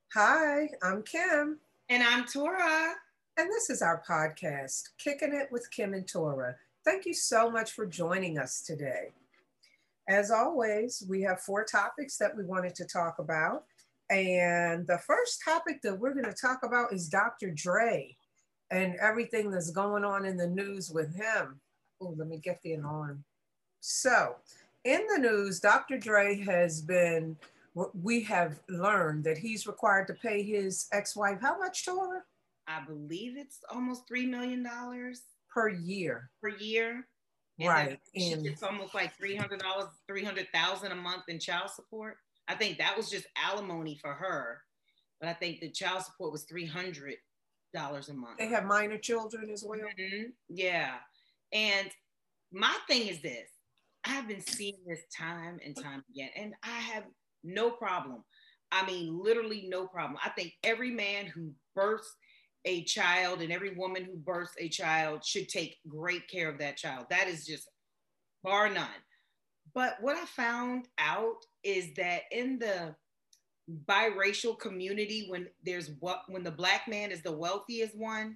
Hi, I'm Kim, And I'm Tora. and this is our podcast, Kicking It with Kim and Tora. Thank you so much for joining us today. As always, we have four topics that we wanted to talk about. And the first topic that we're going to talk about is Dr. Dre and everything that's going on in the news with him. Oh, let me get the alarm. So, in the news, Dr. Dre has been, we have learned that he's required to pay his ex wife how much, Tora? I believe it's almost $3 million Per year. per year. And then Right. she And gets almost like $300, 300,000 a month in child support. I think that was just alimony for her. But I think the child support was $300 a month. they have minor children as well. Yeah. And my thing is this. I have been seeing this time and time again, and I have no problem. I mean, literally no problem. I think every man who births a child and every woman who births a child should take great care of that child. That is just bar none. But what I found out is that in the biracial community, when the black man is the wealthiest one,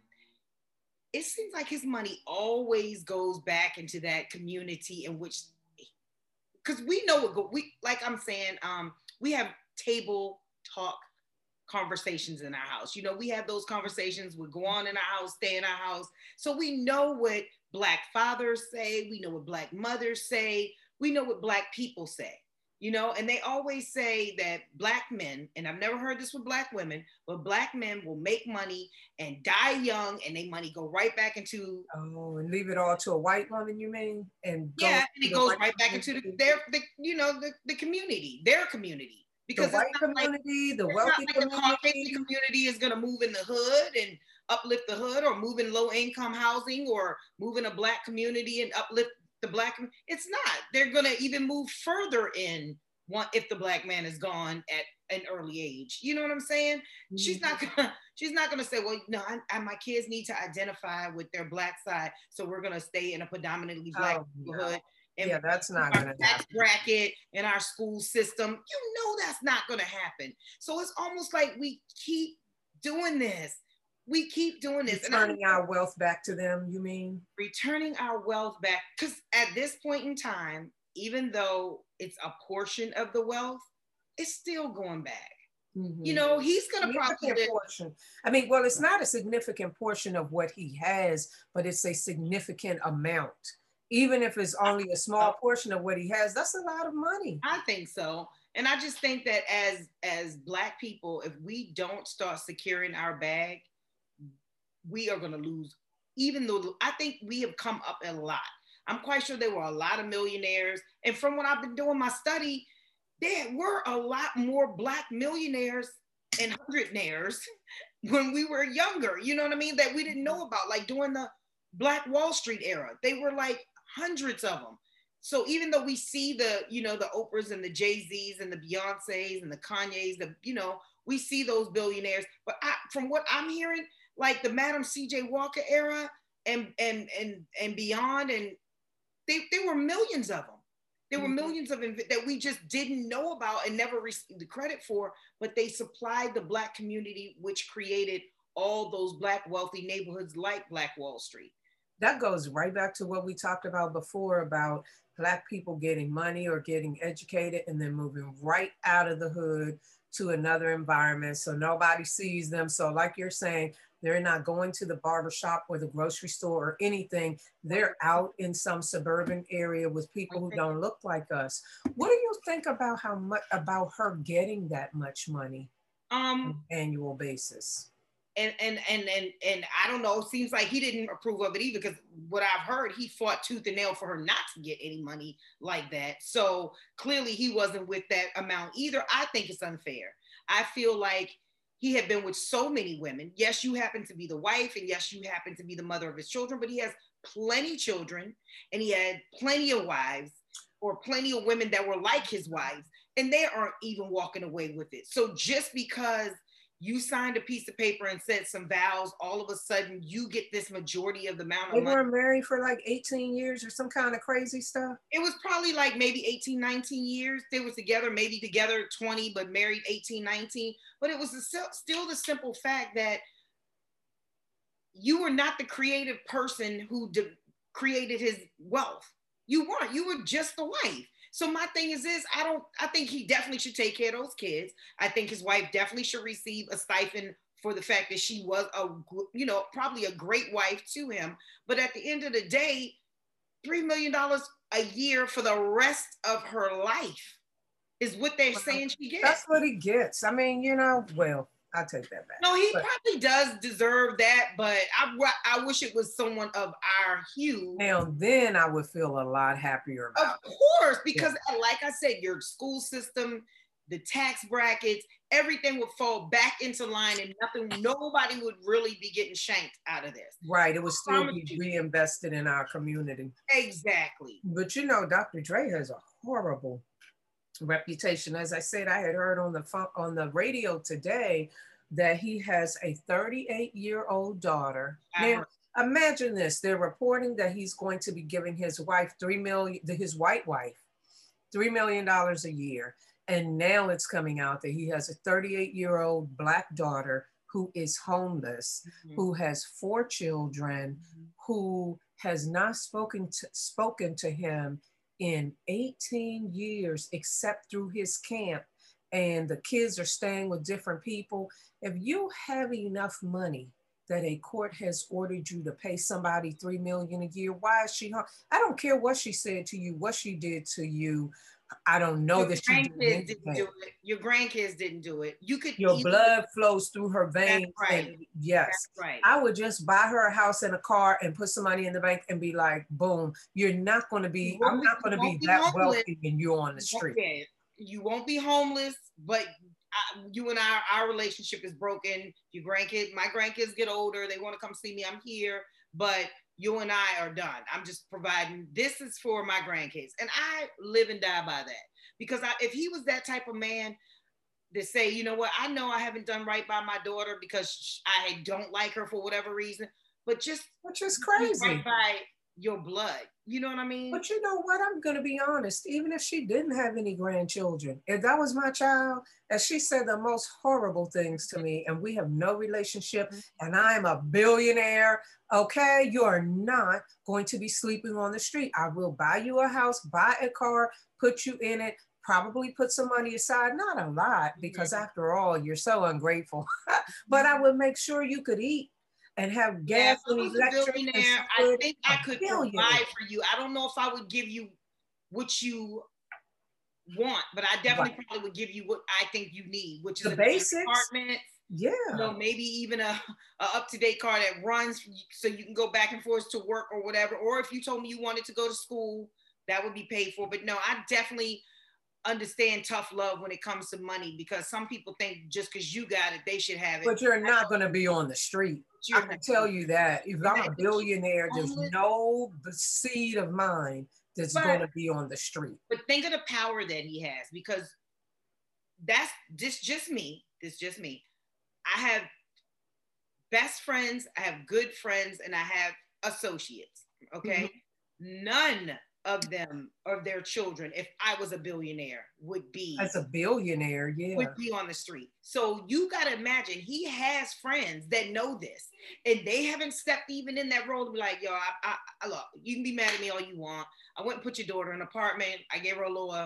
it seems like his money always goes back into that community in which, because we know we, like I'm saying, we have table talk conversations in our house. We have those conversations. We go on in our house, stay in our house. So we know what black fathers say. We know what black mothers say. We know what black people say. And they always say that black men, and I've never heard this with black women, but black men will make money and die young, and they money go right back into. Oh, and leave it all to a white woman, you mean? And go Yeah, and to it the goes white right back into community, the community, their community, the because white community, the it's not wealthy like the Caucasian community. community is going to move in the hood and uplift the hood, or move in low income housing, or move in a black community and uplift the black. It's not. They're going to even move further in one if the black man is gone at an early age. You know what I'm saying? She's Mhm. not gonna. She's not gonna say, "Well, no, my kids need to identify with their black side, so we're gonna stay in a predominantly black Oh, neighborhood no. and Yeah, that's not our going to tax happen. bracket and our school system." That's not gonna happen. So it's almost like we keep doing this. We keep doing this, and I Returning our wealth back to them, you mean? returning our wealth back, because at this point in time, even though it's a portion of the wealth, it's still going back. Mm-hmm. He's gonna probably Significant live. portion. I mean, well, it's not a significant portion of what he has, but it's a significant amount. Even if it's only a small portion of what he has, that's a lot of money. I think so. And I just think that as black people, if we don't start securing our bag, we are going to lose. Even though I think we have come up a lot. I'm quite sure there were a lot of millionaires. And from when I've been doing my study, there were a lot more black millionaires and hundredaires when we were younger. You know what I mean? That we didn't know about, like during the Black Wall Street era. They were like hundreds of them. So even though we see the Oprahs and the Jay-Z's and the Beyoncé's and the Kanye's, we see those billionaires. But from what I'm hearing, like the Madam C.J. Walker era and beyond, and there were millions of them. There were millions of that we just didn't know about and never received the credit for, but they supplied the black community, which created all those black wealthy neighborhoods like Black Wall Street. That goes right back to what we talked about before about Black people getting money or getting educated and then moving right out of the hood to another environment so nobody sees them. So, like you're saying, they're not going to the barbershop or the grocery store or anything. They're out in some suburban area with people who don't look like us. What do you think about how much about her getting that much money on Um, an annual basis? and I don't know. It seems like he didn't approve of it either, because what I've heard, he fought tooth and nail for her not to get any money like that. So clearly, he wasn't with that amount either. I think it's unfair. I feel like he had been with so many women. Yes, you happen to be the wife, and yes, you happen to be the mother of his children, but he has plenty children, and he had plenty of wives or plenty of women that were like his wives, and they aren't even walking away with it. So just because you signed a piece of paper and said some vows, all of a sudden you get this majority of the amount of They money. weren't married for like 18 years or some kind of crazy stuff. It was probably like maybe 18, 19 years. They were together, maybe together 20, but married 18, 19. But it was still the simple fact that you were not the creative person who created his wealth. You weren't. You were just the wife. So my thing is this, I think he definitely should take care of those kids. I think his wife definitely should receive a stipend for the fact that she was probably a great wife to him. But at the end of the day, $3 million a year for the rest of her life is what they're saying she gets. That's what he gets. I mean, well, I'll take that back. No, he probably does deserve that, but I wish it was someone of our hue. Now, then I would feel a lot happier about it. Of course, because like I said, your school system, the tax brackets, everything would fall back into line and nobody would really be getting shanked out of this. Right. It would still be reinvested in our community. Exactly. But Dr. Dre has a horrible reputation. As I said, I had heard on the radio today that he has a 38-year-old daughter. Now, imagine this. They're reporting that he's going to be giving his wife his white wife, $3 million a year. And now it's coming out that he has a 38-year-old Black daughter who is homeless, who has 4 children, who has not spoken to him in 18 years, except through his camp. And the kids are staying with different people. If you have enough money that a court has ordered you to pay somebody $3 million a year, why is she home? I don't care what she said to you, what she did to you. I don't know that she didn't do it. Your grandkids didn't do it. Your blood flows through her veins. That's right. And yes. That's right. I would just buy her a house and a car and put some money in the bank and be like, boom, I'm not going to be that wealthy and you're on the street. You won't be homeless, but you and our relationship is broken. My grandkids get older. They want to come see me. I'm here, but you and I are done. I'm just providing, this is for my grandkids. And I live and die by that. Because if he was that type of man to say, you know what, I know I haven't done right by my daughter because I don't like her for whatever reason, which is crazy. Right by your blood. You know what I mean? But you know what? I'm going to be honest. Even if she didn't have any grandchildren, if that was my child, and she said the most horrible things to me, and we have no relationship, and I'm a billionaire, okay, you're not going to be sleeping on the street. I will buy you a house, buy a car, put you in it, probably put some money aside, not a lot, because after all, you're so ungrateful. But I would make sure you could eat and have gas and electric. I think I could provide for you. I don't know if I would give you what you want, but I definitely probably would give you what I think you need, which is the basics. Apartment. Yeah. Maybe even a up-to-date car that runs so you can go back and forth to work or whatever. Or if you told me you wanted to go to school, that would be paid for. But no, I definitely understand tough love when it comes to money, because some people think just because you got it, they should have it. But you're not going to be on the street. I can tell you that. If I'm a billionaire, there's no seed of mine that's going to be on the street. But think of the power that he has, because this just me. I have best friends, I have good friends, and I have associates, okay? None of them or their children, if I was a billionaire, would be as a billionaire, would be on the street. So you got to imagine he has friends that know this, and they haven't stepped even in that role to be like, yo, I look, you can be mad at me all you want. I went and put your daughter in an apartment. I gave her a little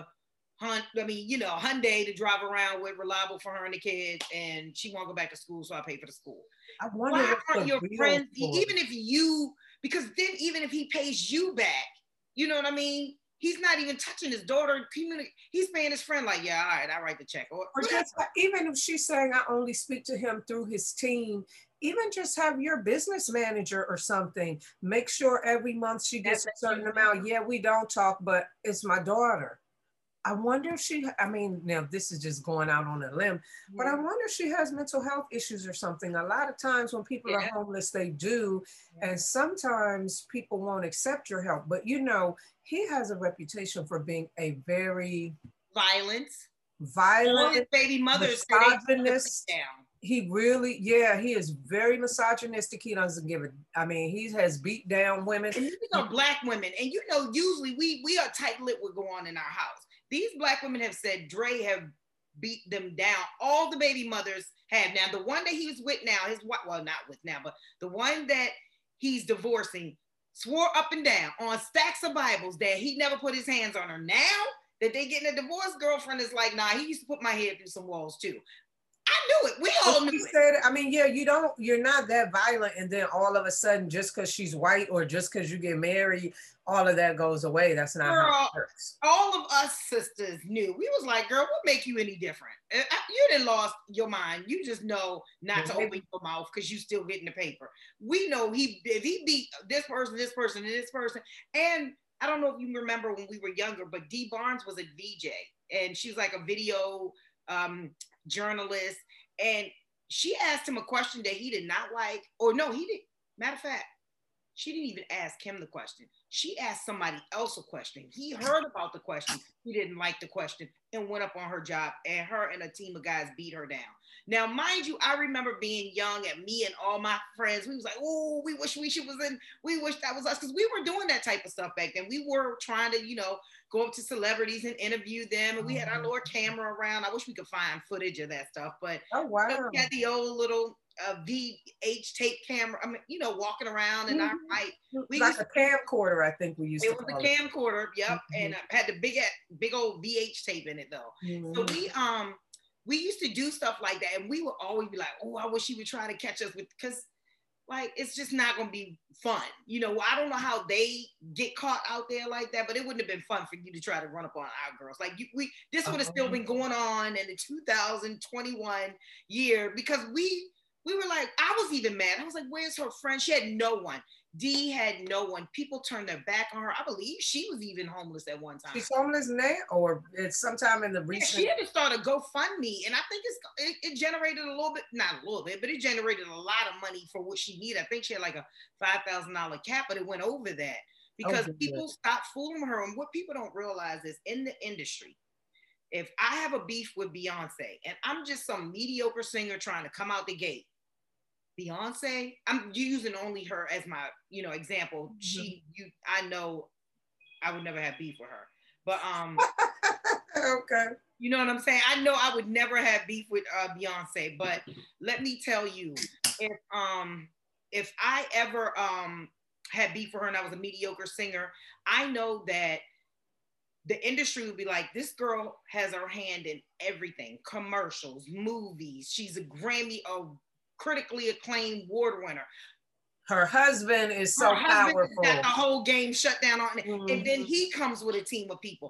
Hyundai to drive around with, reliable for her and the kids, and she won't go back to school, so I pay for the school. I wonder why aren't your friends, even if you, because then even if he pays you back, you know what I mean? He's not even touching his daughter. He's paying his friend like, yeah, all right, I write the check. Or just, even if she's saying I only speak to him through his team, even just have your business manager or something. Make sure every month she gets a certain amount. Yeah, we don't talk, but it's my daughter. I wonder if now this is just going out on a limb, but I wonder if she has mental health issues or something. A lot of times when people are homeless, they do. And sometimes people won't accept your help. But he has a reputation for being a very violent baby mother's misogynist. He really, yeah, he is very misogynistic. He doesn't give a, I mean, he has beat down women. And these are Black women. And you know, usually we are tight-lipped what go on in our house. These Black women have said Dre have beat them down. All the baby mothers have. Now, the one that he was with now, his well, not with now, but the one that he's divorcing swore up and down on stacks of Bibles that he never put his hands on her. Now that they getting a divorce, girlfriend is like, nah, he used to put my head through some walls too. I knew it. We all knew it. Said, I mean, yeah, you're not that violent, and then all of a sudden, just because she's white or just because you get married, all of that goes away. That's not how it works. All of us sisters knew. We was like, girl, what make you any different? You didn't lost your mind. You just know not to open your mouth because you still getting the paper. We know if he beat this person, and this person, and I don't know if you remember when we were younger, but Dee Barnes was a VJ, and she was like a video journalist, and she asked him a question that he did not like, or no, he didn't. Matter of fact, she didn't even ask him the question. She asked somebody else a question. He heard about the question. He didn't like the question and went up on her job, and her and a team of guys beat her down. Now, mind you, I remember being young, and me and all my friends, we was like, oh, we wish that was us, because we were doing that type of stuff back then. We were trying to, go up to celebrities and interview them, and we had our little camera around. I wish we could find footage of that stuff, but oh wow, we had the old little VH tape camera. I mean, walking around in our light. We like a camcorder, I think we used to. It was a camcorder, yep, and had the big old VH tape in it though. So we used to do stuff like that, and we would always be like, oh, I wish he would try to catch us because. Like, it's just not going to be fun. I don't know how they get caught out there like that, but it wouldn't have been fun for you to try to run up on our girls. Like, this would have still been going on in the 2021 year, because we were like, I was even mad. I was like, where's her friend? She had no one. Dee had no one. People turned their back on her. I believe she was even homeless at one time. She's homeless now, or it's sometime in the recent. Yeah, she had to start a GoFundMe, and I think it generated not a little bit, but it generated a lot of money for what she needed. I think she had like a $5,000 cap, but it went over that because people stopped fooling her. And what people don't realize is, in the industry, if I have a beef with Beyonce and I'm just some mediocre singer trying to come out the gate, Beyonce, I'm using only her as my, example. I know I would never have beef with her, but okay. You know what I'm saying? I know I would never have beef with Beyonce, but let me tell you, if I ever had beef with her and I was a mediocre singer, I know that the industry would be like, this girl has her hand in everything, commercials, movies. She's a Grammy, critically acclaimed award winner. Her husband is so powerful. Got the whole game shut down on it. And then he comes with a team of people.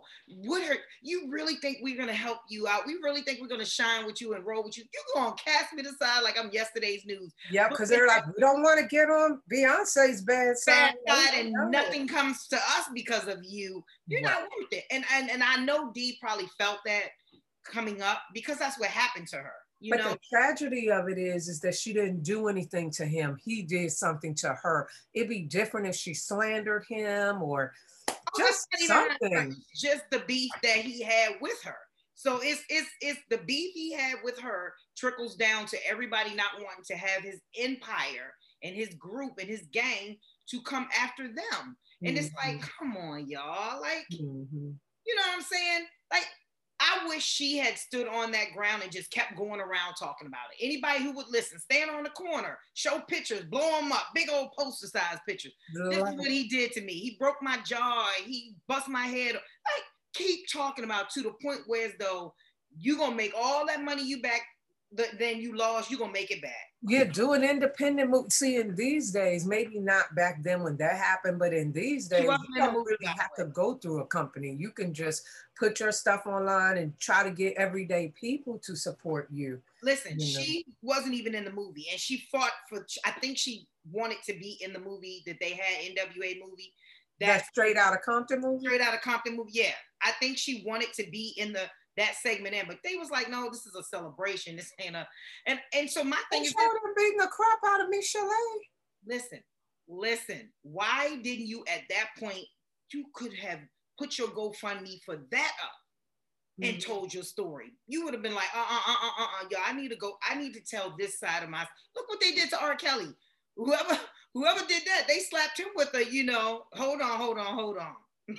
You really think we're going to help you out? We really think we're going to shine with you and roll with you? You're going to cast me aside like I'm yesterday's news. Yeah, because they're like, we don't want to get on Beyonce's bad side. And nothing comes to us because of you. You're not worth it. And I know Dee probably felt that coming up, because that's what happened to her. But the tragedy of it is that she didn't do anything to him. He did something to her. It'd be different if she slandered him or just something. Just the beef that he had with her. So it's the beef he had with her trickles down to everybody not wanting to have his empire and his group and his gang to come after them. And it's like, come on, y'all. Like, you know what I'm saying? Like, I wish she had stood on that ground and just kept going around talking about it. Anybody who would listen, stand on the corner, show pictures, blow them up, big old poster-sized pictures. This is what he did to me. He broke my jaw. He bust my head. Like, keep talking about, to the point where as though you're going to make all that money you back, then you lost, you're going to make it back. Yeah, do an independent movie. See, in these days, maybe not back then when that happened, but in these days, you don't really have to go through a company. You can just put your stuff online and try to get everyday people to support you. Listen, she wasn't even in the movie, and she fought for, I think she wanted to be in the movie that they had, NWA movie. That Straight Outta Compton movie? Straight Outta Compton movie, yeah. I think she wanted to be in that segment in, but they was like, no, this is a celebration. This ain't a, and so my thing is them beating the crap out of Michel'le. Listen, why didn't you at that point, you could have put your GoFundMe for that up. and told your story. You would have been like, yo, I need to go. I need to tell this side of my. Look what they did to R. Kelly. Whoever did that, they slapped him with a, hold on.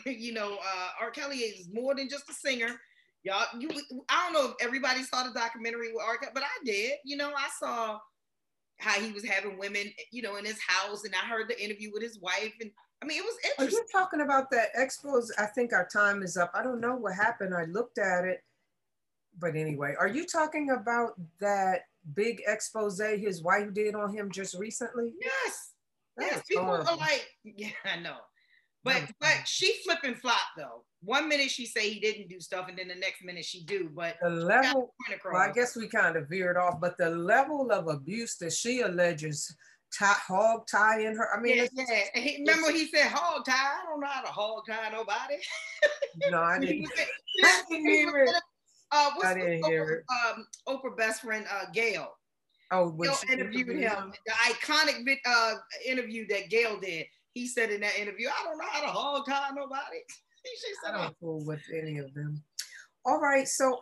R. Kelly is more than just a singer. Y'all, I don't know if everybody saw the documentary with R. Kelly, but I did. I saw how he was having women, in his house, and I heard the interview with his wife, and I mean, it was interesting. Are you talking about that expose? I think our time is up. I don't know what happened. I looked at it, but anyway, are you talking about that big expose his wife did on him just recently? Yes. Yes, people horrible. Are like, yeah, I know. But she flip and flop though. One minute she say he didn't do stuff, and then the next minute she do. But the level, well, I guess we kind of veered off, but the level of abuse that she alleges, hog tying her. I mean, remember he said hog tie. I don't know how to hog tie nobody. No, I didn't. I didn't hear it. What's Oprah best friend Gail? Oh, Gail interviewed him. The iconic interview that Gail did. He said in that interview, I don't know how to hog tie nobody. I don't fool with any of them. All right, so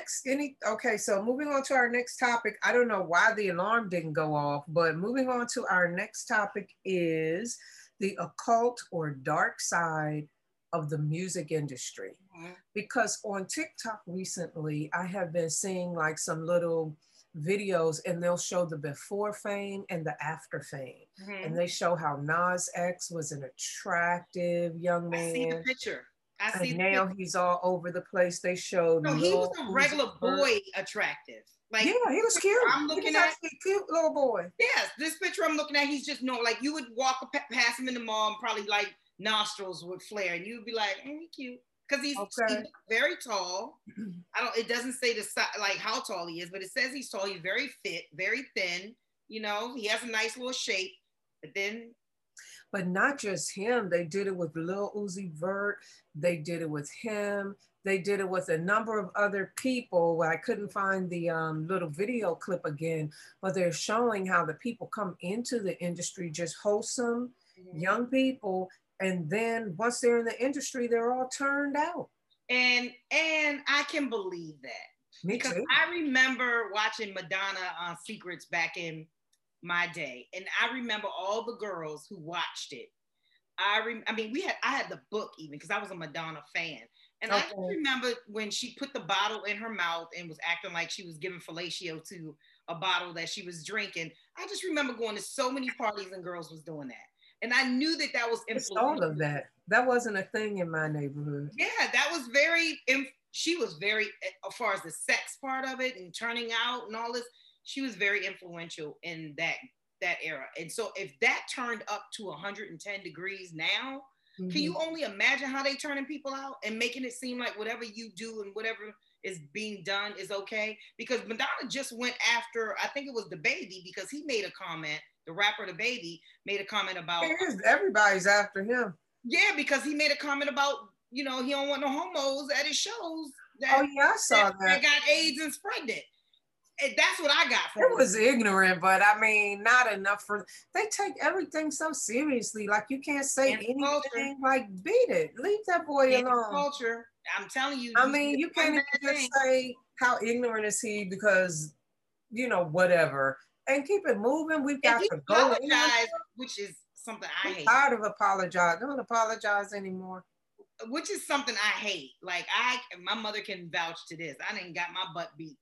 so moving on to our next topic. I don't know why the alarm didn't go off, but moving on to our next topic is the occult or dark side of the music industry. Mm-hmm. Because on TikTok recently, I have been seeing like some little videos, and they'll show the before fame and the after fame. Mm-hmm. And they show how Nas X was an attractive young man. I see the picture. And now he's all over the place. They showed. No, he was a regular boy attractive. Like, yeah, he was cute. I'm looking at a cute little boy. Yes, this picture I'm looking at, he's just like you would walk past him in the mall and probably like nostrils would flare, and you'd be like, he cute. Because he's very tall. It doesn't say like how tall he is, but it says he's tall. He's very fit, very thin. He has a nice little shape. But not just him. They did it with Lil Uzi Vert. They did it with him. They did it with a number of other people. I couldn't find the little video clip again, but they're showing how the people come into the industry, just wholesome, young people. And then once they're in the industry, they're all turned out. And I can believe that. Me too. I remember watching Madonna on Secrets back in my day. And I remember all the girls who watched it. I had the book even because I was a Madonna fan. And I remember when she put the bottle in her mouth and was acting like she was giving fellatio to a bottle that she was drinking. I just remember going to so many parties and girls was doing that. And I knew that was influential. All of that. That wasn't a thing in my neighborhood. Yeah, that was she was very, as far as the sex part of it and turning out and all this, she was very influential in that era. And so if that turned up to 110 degrees now, can you only imagine how they turning people out and making it seem like whatever you do and whatever is being done is okay? Because Madonna just went after, I think it was DaBaby, because he made a comment. The rapper DaBaby made a comment about everybody's after him. Yeah, because he made a comment about, he don't want no homos at his shows. I saw that. That got AIDS and spread it. And that's what I got from it. Was ignorant, but I mean, not enough they take everything so seriously. Like you can't say anything culture. Like beat it. Leave that boy alone. Culture. I'm telling you. I mean, you can't even just say how ignorant is he because, whatever. And keep it moving. We've got to go. Apologize, which is something I hate. Tired of apologize. Don't apologize anymore. Which is something I hate. Like my mother can vouch to this. I didn't got my butt beat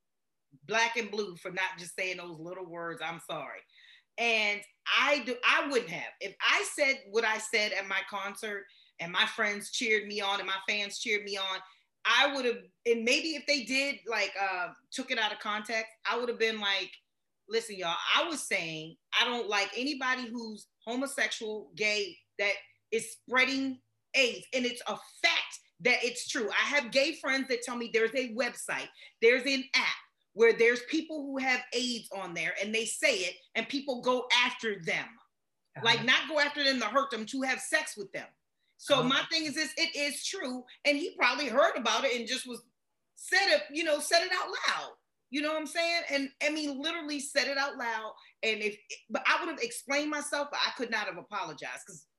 black and blue for not just saying those little words. I'm sorry. And I wouldn't have. If I said what I said at my concert and my friends cheered me on and my fans cheered me on, I would have, and maybe if they did took it out of context, I would have been like, listen, y'all, I was saying I don't like anybody who's homosexual, gay, that is spreading AIDS. And it's a fact that it's true. I have gay friends that tell me there's a website, there's an app where there's people who have AIDS on there and they say it and people go after them. Like not go after them to hurt them, to have sex with them. So my thing is this, it is true. And he probably heard about it and just said it out loud. You know what I'm saying? And I mean, literally said it out loud. But I would have explained myself, but I could not have apologized because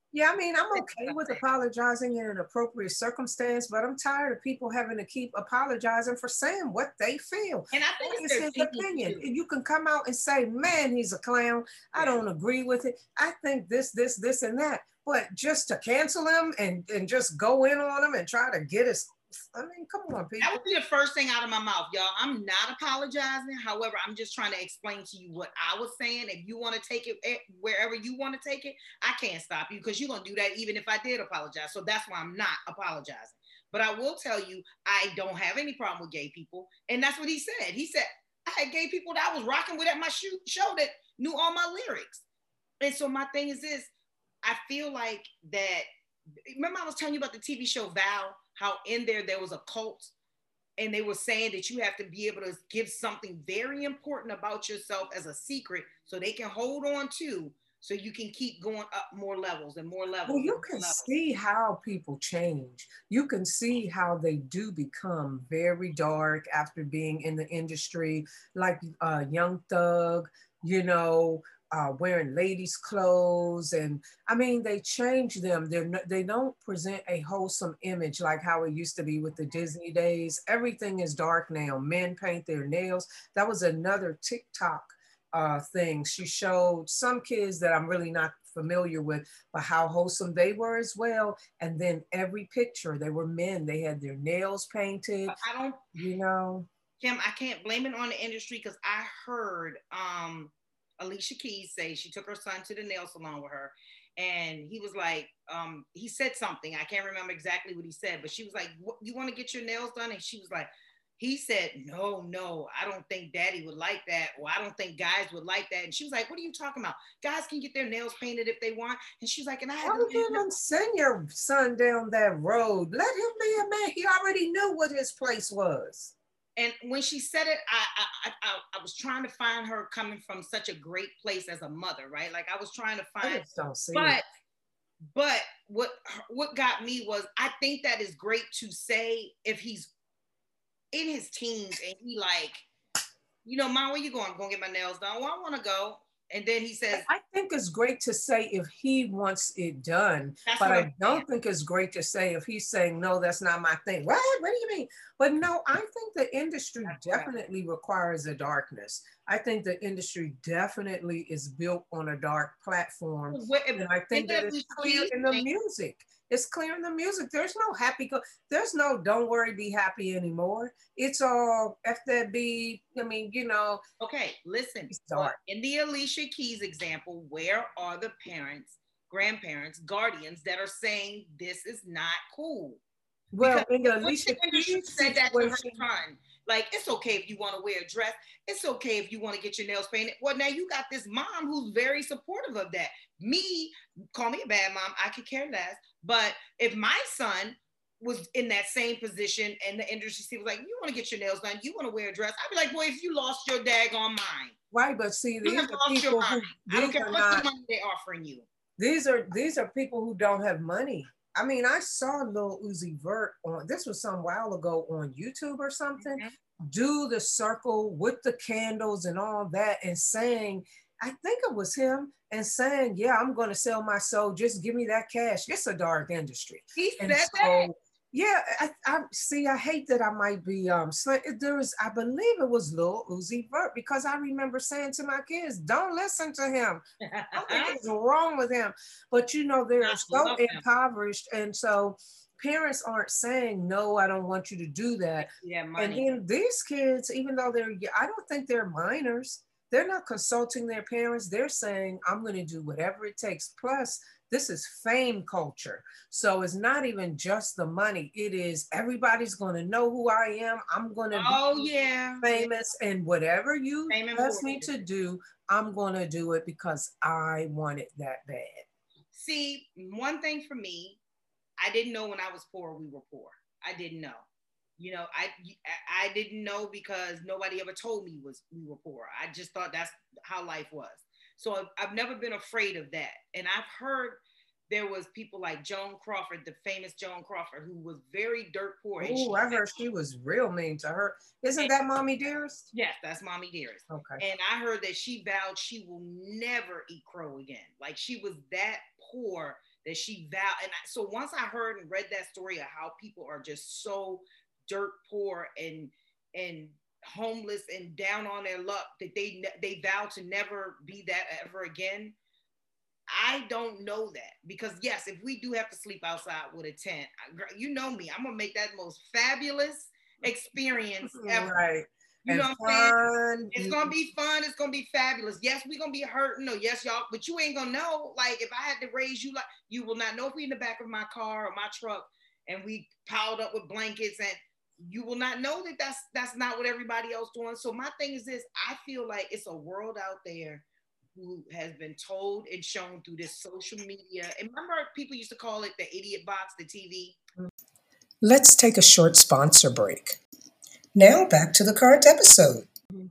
Yeah, I mean, I'm okay with apologizing in an appropriate circumstance, but I'm tired of people having to keep apologizing for saying what they feel. And I think That it's is their his thinking opinion. too. And you can come out and say, man, he's a clown. I Yeah. don't agree with it. I think this, and that. But just to cancel him and just go in on him and try to get his, I mean, come on, That people. would be the first thing out of my mouth, y'all. I'm not apologizing. However, I'm just trying to explain to you what I was saying. If you want to take it wherever you want to take it, I can't stop you because you're going to do that even if I did apologize. So that's why I'm not apologizing. But I will tell you, I don't have any problem with gay people. And that's what he said. He said, I had gay people that I was rocking with at my show that knew all my lyrics. And so my thing is this, I feel like that, remember I was telling you about the TV show Val, how in there was a cult and they were saying that you have to be able to give something very important about yourself as a secret so they can hold on to so you can keep going up more levels and more levels Well, and you more can levels. see how people change. You can see how they do become very dark after being in the industry, like Young Thug, you know, wearing ladies' clothes. And I mean, they change them. They don't present a wholesome image like how it used to be with the Disney days. Everything is dark now. Men paint their nails. That was another TikTok thing. She showed some kids that I'm really not familiar with, but how wholesome they were as well. And then every picture, they were men. They had their nails painted, I don't, you know. Kim, I can't blame it on the industry because I heard Alicia Keys say she took her son to the nail salon with her. And he was like, he said something. I can't remember exactly what he said, but she was like, you want to get your nails done? And she was like, he said, no, I don't think daddy would like that. Or I don't think guys would like that. And she was like, what are you talking about? Guys can get their nails painted if they want. And she's like, and I had to Don't even send your son down that road. Let him be a man. He already knew what his place was. and when she said it, I was trying to find her coming from such a great place as a mother, right? Like I was trying to I find, just don't see it. but what got me was I think that is great to say if he's in his teens and he like, Mom, where you going? I'm gonna get my nails done. Well, I want to go, and then he says, I think it's great to say if he wants it done, "That's but what I'm I saying." don't think it's great to say if he's saying, no, that's not my thing. What do you mean? But no, I think the industry definitely requires a darkness. I think the industry definitely is built on a dark platform. And I think that it's clear in the music. It's clear in the music. There's no there's no don't worry, be happy anymore. It's all F that B. I mean, Okay, listen. it's dark. In the Alicia Keys example, where are the parents, grandparents, guardians that are saying this is not cool? Well, Because in the when Alicia the industry Keys said that to her situation, son, like it's okay if you want to wear a dress, it's okay if you want to get your nails painted. Well, now you got this mom who's very supportive of that. Me, call me a bad mom, I could care less. But if my son was in that same position and the industry was like, you want to get your nails done, you want to wear a dress, I'd be like, boy, if you lost your daggone mind, right? But see, you these have are lost your people mind. who I don't these care are what the not money they're offering you. these are people who don't have money. I mean, I saw Lil Uzi Vert on this was some while ago on YouTube or something, do the circle with the candles and all that, and saying, I think it was him, and saying, yeah, I'm going to sell my soul. Just give me that cash. It's a dark industry. He And said so, that. yeah, I see. I hate that I might be there was, I believe it was Lil Uzi Vert, because I remember saying to my kids, don't listen to him. Something is wrong with him. But they're so impoverished, and so parents aren't saying, no, I don't want you to do that. Yeah, And money. then these kids, even though I don't think they're minors, they're not consulting their parents. They're saying, I'm going to do whatever it takes. Plus, this is fame culture. So it's not even just the money. It is everybody's going to know who I am. I'm going to be famous. And whatever you ask me to do, I'm going to do it because I want it that bad. See, one thing for me, I didn't know when I was poor, we were poor. I didn't know. I didn't know because nobody ever told me we were poor. I just thought that's how life was. So I've never been afraid of that. And I've heard there was people like Joan Crawford, the famous Joan Crawford, who was very dirt poor. Oh, I heard she was real mean to her. Isn't that Mommy Dearest? Yes, that's Mommy Dearest. Okay. And I heard that she vowed she will never eat crow again. Like she was that poor that she vowed. And so once I heard and read that story of how people are just so dirt poor and homeless and down on their luck that they vow to never be that ever again. I don't know that, because yes, if we do have to sleep outside with a tent, you know me, I'm gonna make that most fabulous experience ever. Right. You And know what I'm saying? It's gonna be fun. It's gonna be fabulous. Yes, we're gonna be hurting. No, yes, y'all, but you ain't gonna know. Like, if I had to raise you, like, you will not know if we in the back of my car or my truck and we piled up with blankets, and you will not know that that's not what everybody else doing. So my thing is this: I feel like it's a world out there who has been told and shown through this social media. And remember, people used to call it the idiot box, the TV. Let's take a short sponsor break. Now back to the current episode.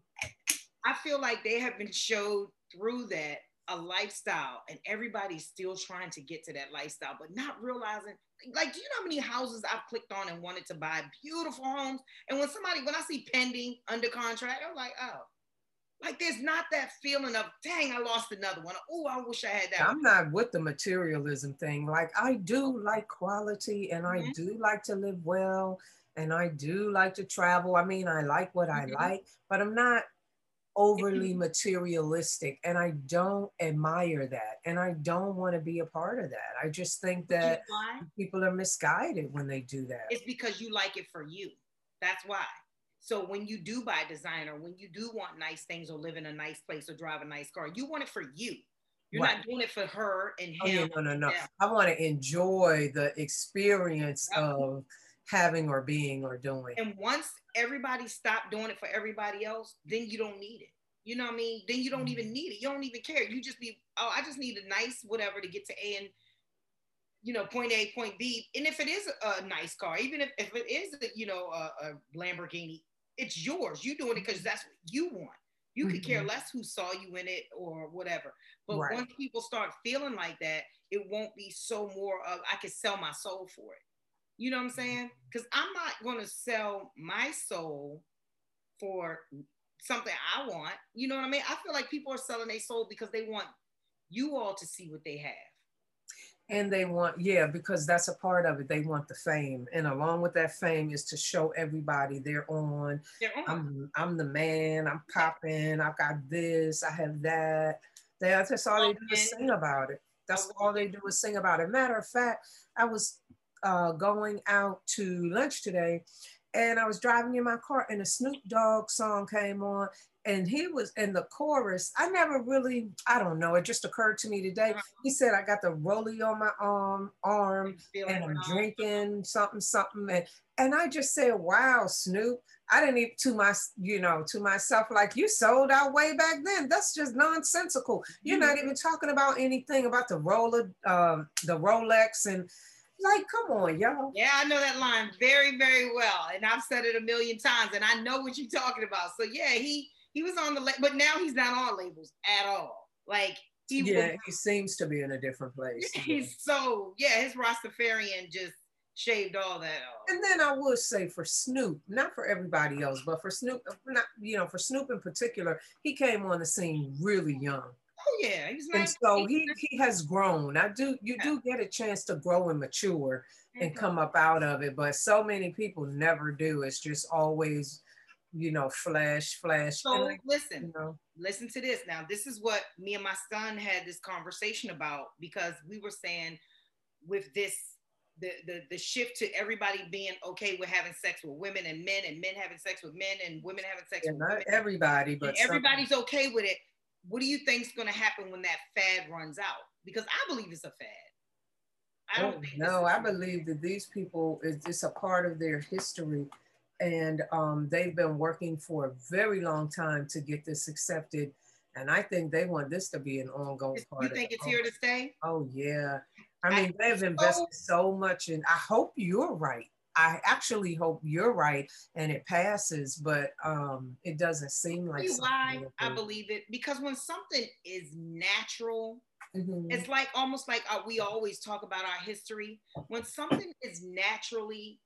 I feel like they have been showed through that a lifestyle, and everybody's still trying to get to that lifestyle, but not realizing, like, do you know how many houses I've clicked on and wanted to buy beautiful homes? And when I see pending, under contract, I'm like, oh, like, there's not that feeling of, dang, I lost another one. Oh, I wish I had that. I'm not with the materialism thing. Like, I do like quality, and I do like to live well, and I do like to travel. I mean, I like what I like, but I'm not overly materialistic, and I don't admire that, and I don't want to be a part of that. I just think that people are misguided when they do that. It's because you like it for you. That's why. So when you do buy designer, when you do want nice things or live in a nice place or drive a nice car, you want it for you. You're not doing it for her and him. Oh, yeah, no. I want to enjoy the experience of having or being or doing. And once everybody stopped doing it for everybody else, then you don't need it. You know what I mean? Then you don't even need it. You don't even care. You just be, oh, I just need a nice whatever to get to A and, you know, point A, point B. And if it is a nice car, even if it is, a Lamborghini, it's yours. You doing it because that's what you want. You could care less who saw you in it or whatever. But once people start feeling like that, it won't be so more of, I could sell my soul for it. You know what I'm saying? Because I'm not going to sell my soul for something I want. You know what I mean? I feel like people are selling their soul because they want you all to see what they have. And they want, because that's a part of it. They want the fame. And along with that fame is to show everybody they're on. I'm the man, I'm popping, I've got this, I have that. That's all they do is sing about it. That's all they do is sing about it. Matter of fact, I was going out to lunch today, and I was driving in my car, and a Snoop Dogg song came on, and he was in the chorus. I never really, I don't know, it just occurred to me today. He said, I got the rollie on my arm and I'm drinking something. And I just said, wow, Snoop. I didn't even to myself, like, you sold out way back then. That's just nonsensical. You're not even talking about anything about the Rolex, and like, come on, y'all. Yeah, I know that line very, very well. And I've said it a million times, and I know what you're talking about. So yeah, he was on the but now he's not on labels at all. Like, he seems to be in a different place. He's his Rastafarian just shaved all that off. And then I would say for Snoop, not for everybody else, but for Snoop, for Snoop in particular, he came on the scene really young. Oh yeah, he's nice. And so he has grown. You do get a chance to grow and mature and come up out of it, but so many people never do. It's just always, flash. So listen to this. Now, this is what me and my son had this conversation about, because we were saying with this, the shift to everybody being okay with having sex with women and men having sex with men and women having sex with women. Not everybody, but everybody's okay with it. What do you think is going to happen when that fad runs out? Because I believe it's a fad. I believe that these people, it's a part of their history, and they've been working for a very long time to get this accepted, and I think they want this to be an ongoing part. You think it's here to stay? Oh yeah, I mean, they've invested so much, and I hope you're right. I actually hope you're right and it passes, but it doesn't seem like. Why I believe it? Because when something is natural, it's like almost like we always talk about our history. When something is naturally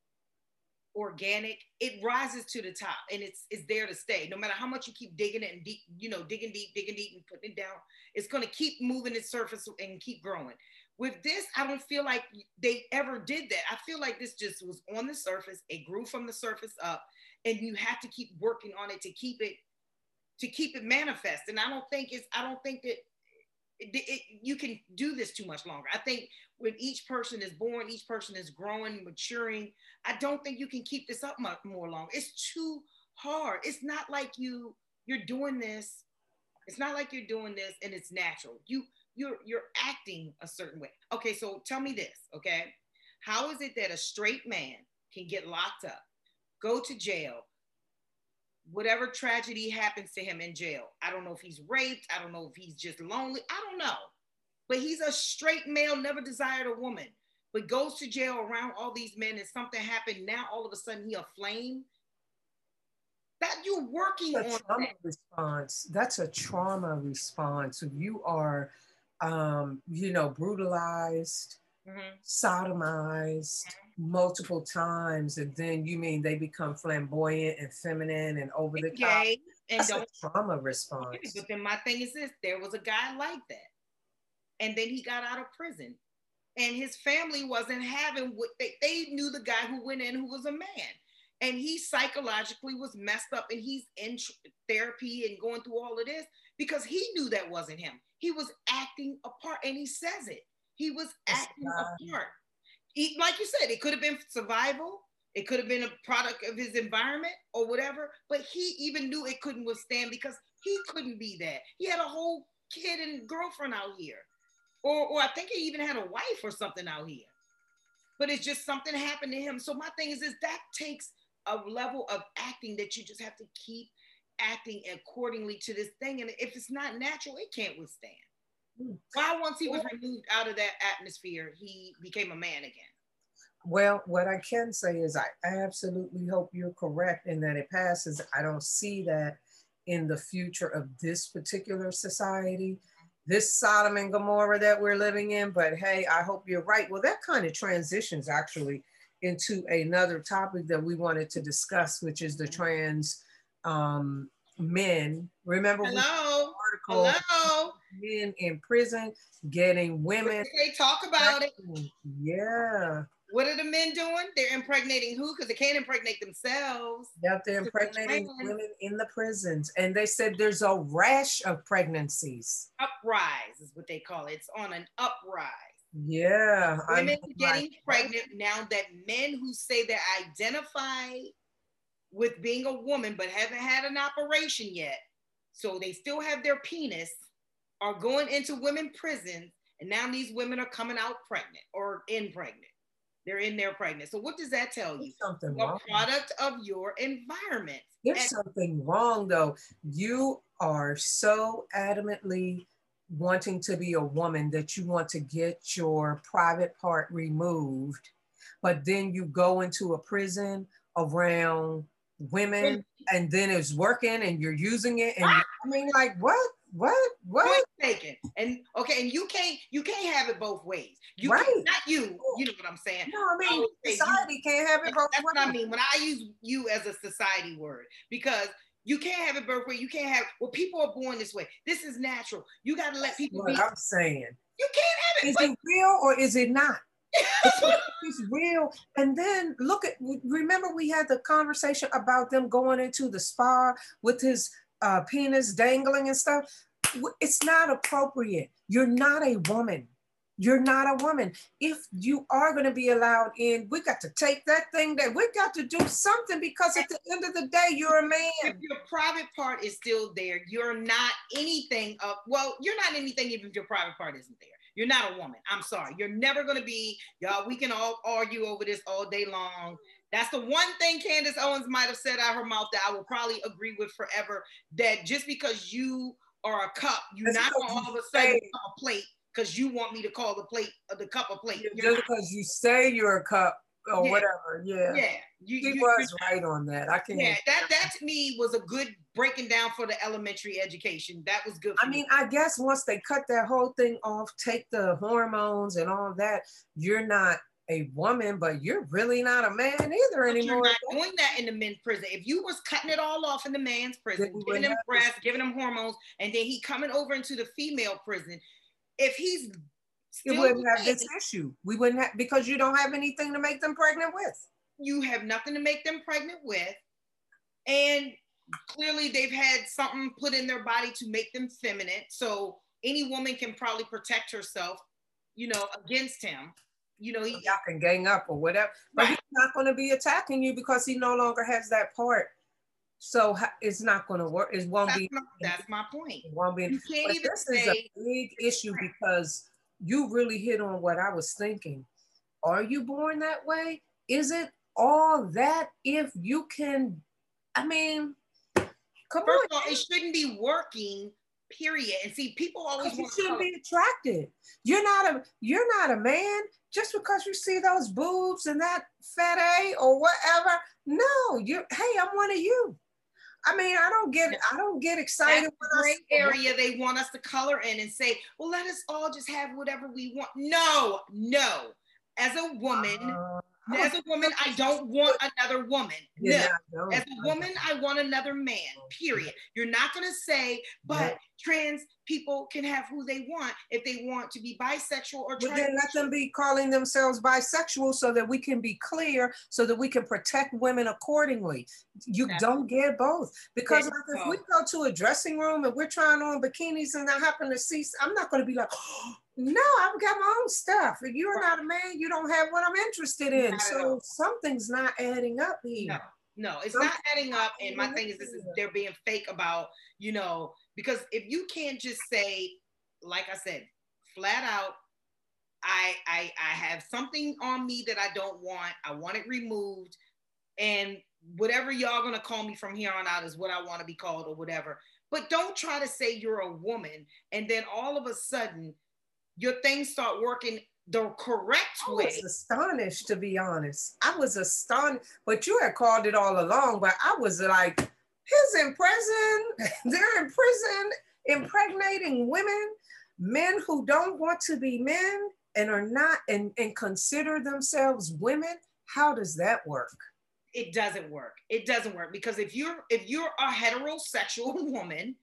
organic, it rises to the top, and it's there to stay. No matter how much you keep digging it and digging deep and putting it down, it's going to keep moving its surface and keep growing. With this, I don't feel like they ever did that. I feel like this just was on the surface. It grew from the surface up, and you have to keep working on it to keep it manifest. And I don't think that you can do this too much longer. I think when each person is born, each person is growing, maturing. I don't think you can keep this up much more long. It's too hard. It's not like you're doing this. It's not like you're doing this and it's natural. You're acting a certain way. Okay, so tell me this, okay? How is it that a straight man can get locked up, go to jail, whatever tragedy happens to him in jail? I don't know if he's raped. I don't know if he's just lonely. I don't know. But he's a straight male, never desired a woman, but goes to jail around all these men and something happened. Now all of a sudden he aflame. That you're working on trauma response. That's a trauma response. If you are, brutalized, sodomized multiple times, and then you mean they become flamboyant and feminine and over the top. And that's a trauma response. Okay, but then my thing is this: there was a guy like that, and then he got out of prison, and his family wasn't having what they knew the guy who went in who was a man. And he psychologically was messed up, and he's in therapy and going through all of this because he knew that wasn't him. He was acting a part, and he says it. He was acting a part. Like you said, it could have been survival. It could have been a product of his environment or whatever, but he even knew it couldn't withstand because he couldn't be that. He had a whole kid and girlfriend out here. Or I think he even had a wife or something out here. But it's just something happened to him. So my thing is that takes a level of acting that you just have to keep acting accordingly to this thing. And if it's not natural, it can't withstand. Why once he was removed out of that atmosphere, he became a man again? Well, what I can say is I absolutely hope you're correct in that it passes. I don't see that in the future of this particular society, this Sodom and Gomorrah that we're living in. But hey, I hope you're right. Well, that kind of transitions actually into another topic that we wanted to discuss, which is the trans men. Remember, Hello. Men in prison getting women. They talk about it. Yeah. What are the men doing? They're impregnating who? Because they can't impregnate themselves. Yep, they're impregnating women in the prisons. And they said there's a rash of pregnancies. Uprise is what they call it. It's on an uprise. Yeah. Women getting pregnant now that men who say they identify with being a woman but haven't had an operation yet, so they still have their penis, are going into women prisons, and now these women are coming out pregnant or impregnant. They're in there pregnant. So what does that tell you? Something wrong. A product of your environment. There's something wrong though. You are so adamantly wanting to be a woman that you want to get your private part removed, but then you go into a prison around women and then it's working and you're using it. And I mean, like, what? Taken. And okay, and you can't have it both ways. You right. can't, not you know what I'm saying. No, I mean, society can't have it both ways. That's what I mean when I use you as a society word, because you can't have it both ways. You can't have, well, people are born this way. This is natural. You got to let people be. I'm saying. You can't have it. Is it real or is it not? It's real. And then remember we had the conversation about them going into the spa with his penis dangling and stuff. It's not appropriate. You're not a woman. You're not a woman. If you are going to be allowed in, we got to take that thing that we got to do something, because at the end of the day, you're a man. If your private part is still there, you're not anything. You're not anything even if your private part isn't there. You're not a woman. I'm sorry. You're never going to be, y'all. We can all argue over this all day long. That's the one thing Candace Owens might have said out her mouth that I will probably agree with forever, that just because you are a cup, you're not going to all of a sudden become a plate because you want me to call the cup a plate. Just because you say you're a cup or whatever. Yeah. He was right on that. I can. Yeah, that to me was a good breaking down for the elementary education. That was good. I mean, I guess once they cut that whole thing off, take the hormones and all that, you're not a woman, but you're really not a man either anymore. You're not doing that in the men's prison. If you was cutting it all off in the man's prison, giving him breasts, giving him hormones, and then he coming over into the female prison, if he's It Still wouldn't have today, this issue. We wouldn't have, because you don't have anything to make them pregnant with. you have nothing to make them pregnant with. And clearly they've had something put in their body to make them feminine. So any woman can probably protect herself, against him. Y'all can gang up or whatever, but right. he's not going to be attacking you because he no longer has that part. So it's not going to work. It won't be. That's my point. It won't be. You can't but even this say is a big issue because you really hit on what I was thinking. Are you born that way? Is it all that if you can? I mean, come first on. of all, it shouldn't be working. Period. And see, people always You want shouldn't be attracted. You're not a man just because you see those boobs and that fat A or whatever. No, hey, I'm one of you. I mean, I don't get excited. That's a gray area they want us to color in and say, well, let us all just have whatever we want. No. As a woman, I don't want another woman. No. As a woman, I want another man, period. You're not going to say, but trans people can have who they want if they want to be bisexual or trans. But then let them be calling themselves bisexual so that we can be clear, so that we can protect women accordingly. You don't get both. Because if we go to a dressing room and we're trying on bikinis and I happen to see, I'm not going to be like, oh, no, I've got my own stuff. If you're not a man, you don't have what I'm interested in. So something's not adding up here. No, it's not adding up. And my thing is, they're being fake about, because if you can't just say, like I said, flat out, I have something on me that I don't want. I want it removed. And whatever y'all gonna call me from here on out is what I want to be called or whatever. But don't try to say you're a woman and then all of a sudden your things start working the correct way. I was astonished, to be honest. I was astonished, but you had called it all along. But I was like, he's in prison. They're in prison, impregnating women, men who don't want to be men and are not and consider themselves women. How does that work? It doesn't work. It doesn't work because if you're a heterosexual woman,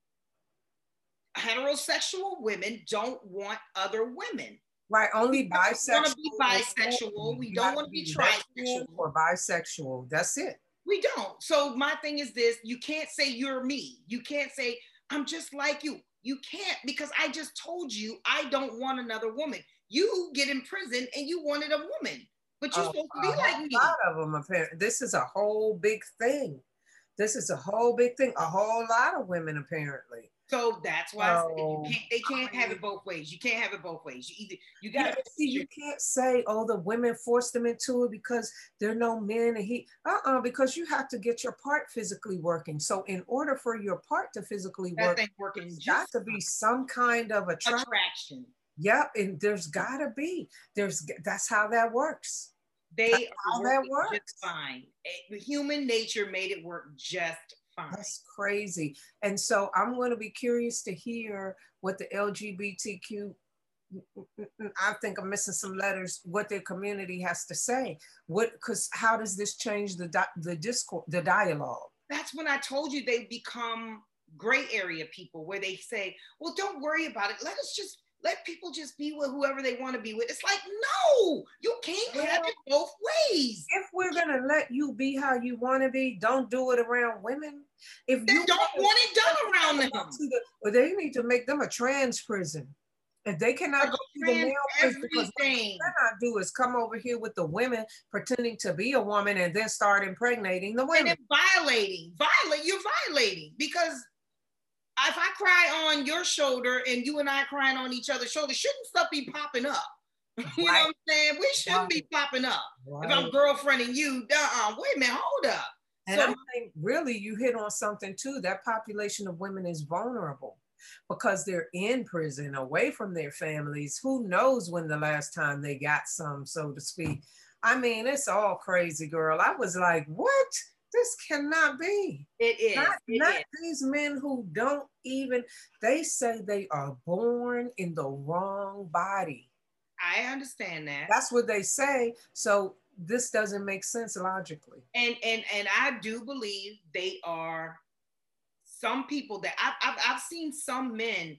heterosexual women don't want other women. Right, only bisexual. We want to be bisexual. We don't want to be trisexual. Or bisexual. That's it. We don't. So my thing is this: you can't say you're me. You can't say I'm just like you. You can't, because I just told you I don't want another woman. You get in prison and you wanted a woman, but you're supposed to be like me. A lot of them, apparently. This is a whole big thing. This is a whole big thing. A whole lot of women, apparently. So that's why they can't have it both ways. You can't have it both ways. You got to see. You can't say, "Oh, the women forced them into it because there are no men." And because you have to get your part physically working. So in order for your part to physically work, there's got to be some kind of attraction. Yep, and there's got to be. That's how that works. They are just fine. Human nature made it work just fine. That's crazy. And so I'm going to be curious to hear what the LGBTQ, I think I'm missing some letters, what their community has to say. Because how does this change the discourse, the dialogue? That's when I told you they become gray area people, where they say, well, don't worry about it. Let people just be with whoever they want to be with. It's like, no, you can't have it both ways. If we're going to let you be how you want to be, don't do it around women. If you don't want it done around them. Well, they need to make them a trans prison. If they cannot go to the male prison, because what they cannot do is come over here with the women pretending to be a woman and then start impregnating the women. And then you're violating, because if I cry on your shoulder and you and I crying on each other's shoulder, shouldn't stuff be popping up? You know what I'm saying? We shouldn't be popping up. If I'm girlfriending you, wait a minute, hold up. And I think really you hit on something too. That population of women is vulnerable because they're in prison, away from their families. Who knows when the last time they got some, so to speak. I mean, it's all crazy, girl. I was like, what? This cannot be. It is. Not these men who don't even, they say they are born in the wrong body. I understand that. That's what they say. So this doesn't make sense logically. And I do believe they are some people that I've seen some men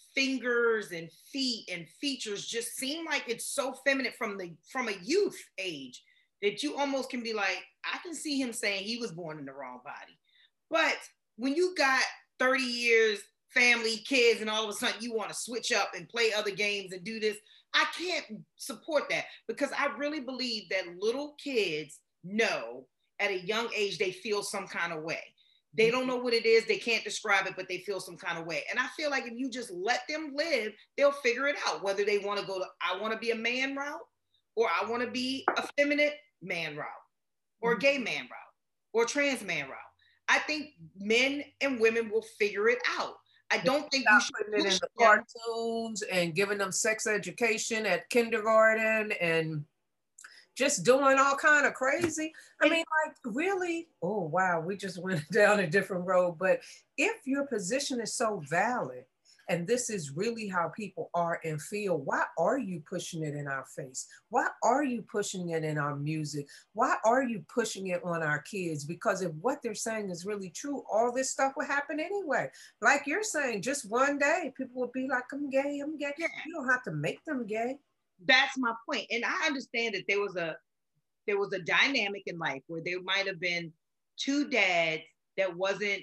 fingers and feet and features just seem like it's so feminine from a youth age that you almost can be like, I can see him saying he was born in the wrong body. But when you got 30 years, family, kids, and all of a sudden you want to switch up and play other games and do this, I can't support that, because I really believe that little kids know at a young age they feel some kind of way. They don't know what it is, they can't describe it, but they feel some kind of way. And I feel like if you just let them live, they'll figure it out, whether they want to go to, I want to be a man route, or I want to be a feminine man route, or a gay man route, or trans man route. I think men and women will figure it out. I don't think you should putting it in the cartoons and giving them sex education at kindergarten and just doing all kind of crazy. I mean, like, really? Oh, wow, we just went down a different road. But if your position is so valid, and this is really how people are and feel, why are you pushing it in our face? Why are you pushing it in our music? Why are you pushing it on our kids? Because if what they're saying is really true, all this stuff will happen anyway. Like you're saying, just one day, people will be like, I'm gay, I'm gay. Yeah. You don't have to make them gay. That's my point. And I understand that there was a dynamic in life where there might have been two dads that wasn't,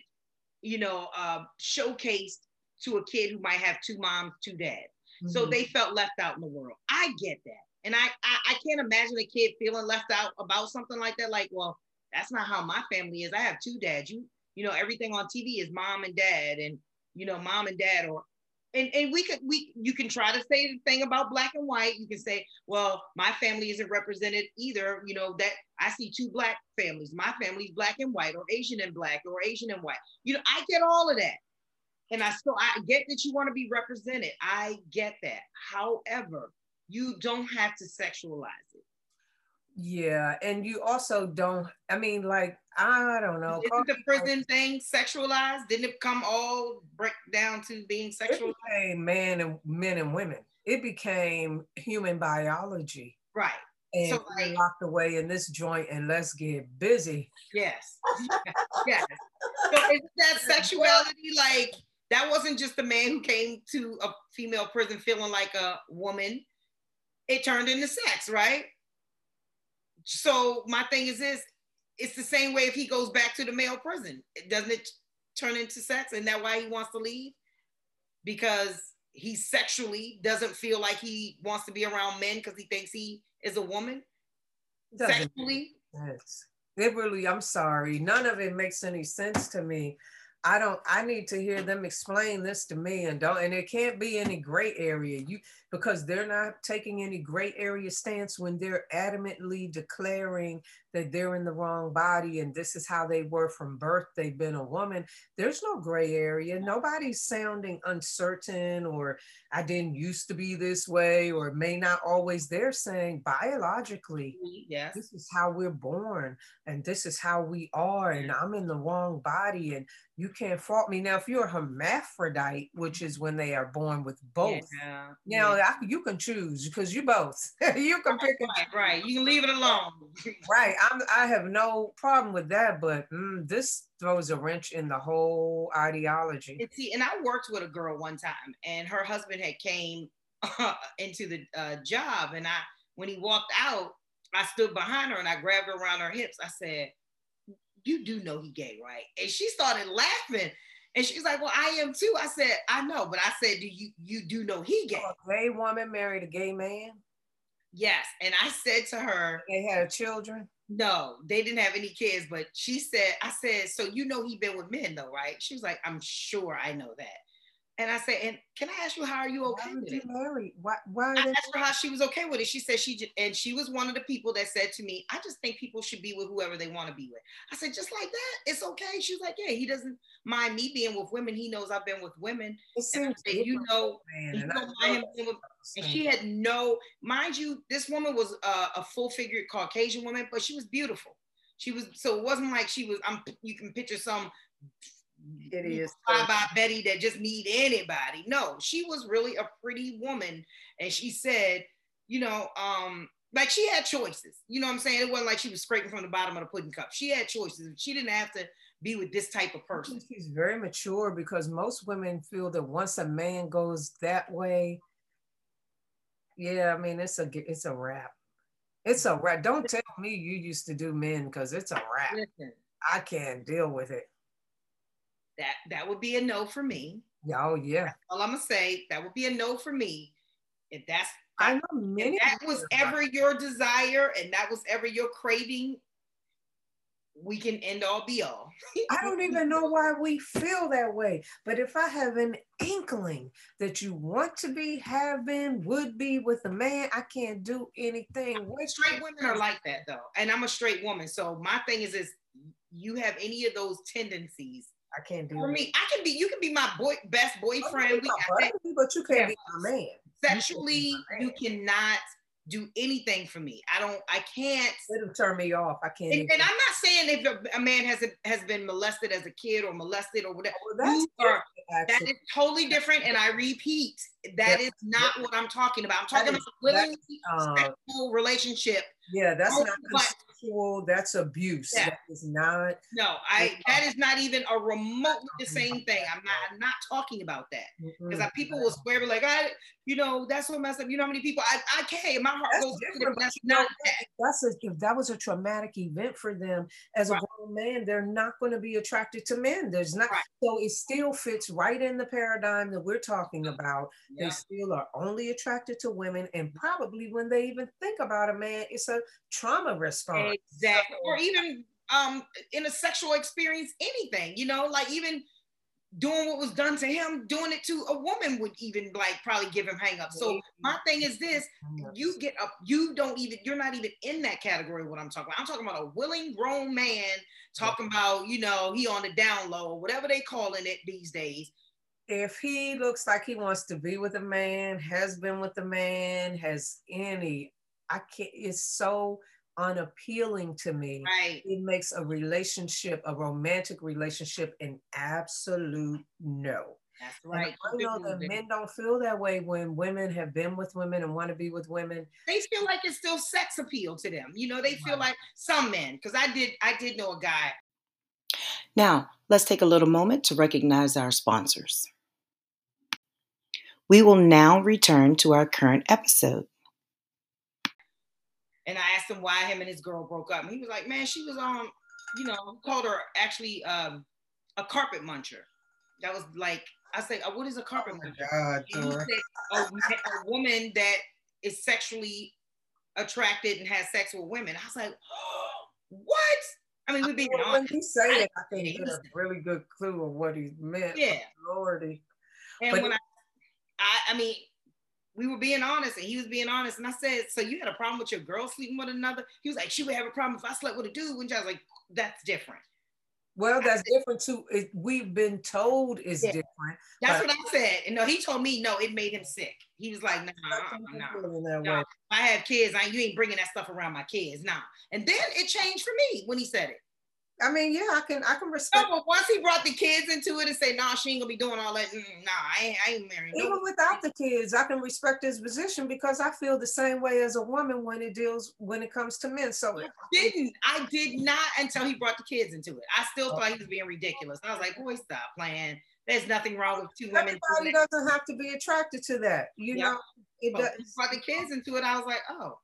showcased to a kid who might have two moms, two dads. Mm-hmm. So they felt left out in the world. I get that. And I can't imagine a kid feeling left out about something like that. Like, well, that's not how my family is. I have two dads. Everything on TV is mom and dad, and, mom and dad, or And you can try to say the thing about black and white. You can say, well, my family isn't represented either. That I see two black families. My family's black and white, or Asian and black, or Asian and white. I get all of that. And I get that you want to be represented. I get that. However, you don't have to sexualize it. Yeah, and you also don't, I don't know. Isn't the prison thing sexualized? Didn't it come all break down to being sexualized? It became men and women. It became human biology. Right. And so, we're locked away in this joint and let's get busy. Yes. Yes. So isn't that sexuality like, that wasn't just a man who came to a female prison feeling like a woman. It turned into sex, right? So my thing is this, it's the same way if he goes back to the male prison. Doesn't it turn into sex? And that's why he wants to leave? Because he sexually doesn't feel like he wants to be around men because he thinks he is a woman? Sexually? Yes. It really, I'm sorry. None of it makes any sense to me. I need to hear them explain this to me, and it can't be any gray area. Because they're not taking any gray area stance when they're adamantly declaring that they're in the wrong body and this is how they were from birth. They've been a woman. There's no gray area. Nobody's sounding uncertain or I didn't used to be this way or may not always. They're saying biologically, yes, this is how we're born and this is how we are, and I'm in the wrong body and you can't fault me. Now, if you're a hermaphrodite, which is when they are born with both, you can choose because you both. You can pick it. Right. You can leave it alone. Right. I have no problem with that, but this throws a wrench in the whole ideology. And I worked with a girl one time, and her husband had came into the job, and when he walked out, I stood behind her and I grabbed her around her hips. I said, "You do know he gay, right?" And she started laughing. And she's like, "Well, I am too." I said, "I know," but I said, "Do you do know he gay?" A gay woman married a gay man? Yes. And I said to her, they had children? No, they didn't have any kids, but I said, "So you know he been with men though, right?" She was like, "I'm sure I know that." And I said, "And can I ask you, how are you okay with it?" Why I asked her how she was okay with it. She said she was one of the people that said to me, "I just think people should be with whoever they want to be with." I said, "Just like that? It's okay?" She was like, "Yeah, he doesn't mind me being with women. He knows I've been with women." And she had mind you, this woman was a full-figured Caucasian woman, but she was beautiful. So it wasn't like you can picture some bye Betty that just need anybody. No, she was really a pretty woman. And she said, like she had choices. You know what I'm saying? It wasn't like she was scraping from the bottom of the pudding cup. She had choices. She didn't have to be with this type of I person. think she's very mature because most women feel that once a man goes that way, yeah, I mean, it's a wrap. It's a wrap. Don't tell me you used to do men because it's a wrap. Listen, I can't deal with it. that would be a no for me. Oh yeah. That's all I'm gonna say. That would be a no for me. If I know many. if that was ever your desire and that was ever your craving, we can end all be all. I don't even know why we feel that way. But if I have an inkling that you want to be, have been, would be with a man, I can't do anything with Straight women are like that though. And I'm a straight woman. So my thing is you have any of those tendencies. I can't do for me. You can be my best boyfriend. But you can't be my man. Sexually, you cannot do anything for me. I can't. It'll turn me off. I can't. And I'm not saying if a man has been molested as a kid or molested or whatever. That is totally different. And I repeat, that is not what I'm talking about. I'm talking about willingly sexual relationship. Yeah, that's not consensual. That's abuse. Yeah. That is not. No, that is not even a remotely the same thing. I'm not talking about that because people will swear like that's so messed up. You know how many people I can't. My heart goes. That's not that. If that was a traumatic event for them as a grown man, they're not going to be attracted to men. There's not. So it still fits right in the paradigm that we're talking about. Yeah. They still are only attracted to women, and probably when they even think about a man, it's a trauma response. Exactly. Or even in a sexual experience, anything, like even doing what was done to him, doing it to a woman would even like probably give him hang up. So my thing is this, you're not even in that category of what I'm talking about. I'm talking about a willing grown man talking about, he on the down low, whatever they calling it these days. If he looks like he wants to be with a man, has been with a man, it's so unappealing to me. Right. It makes a romantic relationship, an absolute no. That's right. And I know that men don't feel that way when women have been with women and want to be with women. They feel like it's still sex appeal to them. They feel like some men, because I did know a guy. Now, let's take a little moment to recognize our sponsors. We will now return to our current episode. And I asked him why him and his girl broke up. And he was like, man, she was called her actually a carpet muncher. That was like, I said, what is a carpet muncher? God, a woman that is sexually attracted and has sex with women. I was like, oh, what? I mean, we're being honest. When you say it, I can get a really good clue of what he meant. Yeah. Lordy. And when I mean, we were being honest and he was being honest. And I said, so you had a problem with your girl sleeping with another? He was like, she would have a problem if I slept with a dude. And I was like, that's different. Well, that's different too. We've been told it's different. That's what I said. And no, he told me, no, it made him sick. He was like, no. If I have kids, you ain't bringing that stuff around my kids. Nah. And then it changed for me when he said it. I mean, yeah, I can respect. No, but once he brought the kids into it and say, nah, she ain't gonna be doing all that. Nah, I ain't marrying. Even without the kids, I can respect his position because I feel the same way as a woman when it comes to men. So I did not until he brought the kids into it. I still thought he was being ridiculous. I was like, boy, stop playing. There's nothing wrong with two women. Everybody doesn't have to be attracted to that. You know, it does. Brought the kids into it. I was like, oh,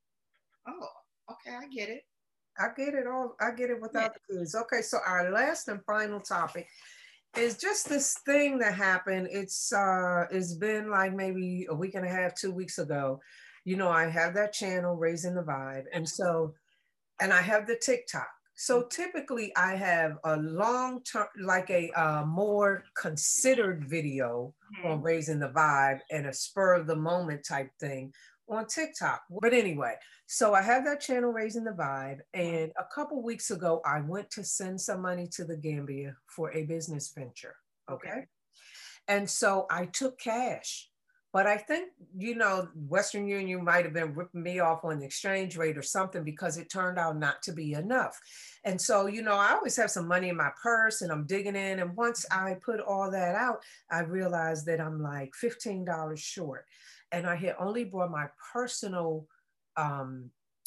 okay, I get it. I get it without the kids. Okay, so our last and final topic is just this thing that happened. It's been like maybe a week and a half, 2 weeks ago. I have that channel, Raising the Vibe. And I have the TikTok. So typically I have a long-term, like a more considered video on Raising the Vibe and a spur of the moment type thing on TikTok. But anyway, so I have that channel, Raising the Vibe. And a couple weeks ago, I went to send some money to the Gambia for a business venture. Okay. And so I took cash. But I think, Western Union might have been ripping me off on the exchange rate or something because it turned out not to be enough. And so, I always have some money in my purse and I'm digging in. And once I put all that out, I realized that I'm like $15 short. And I had only brought my personal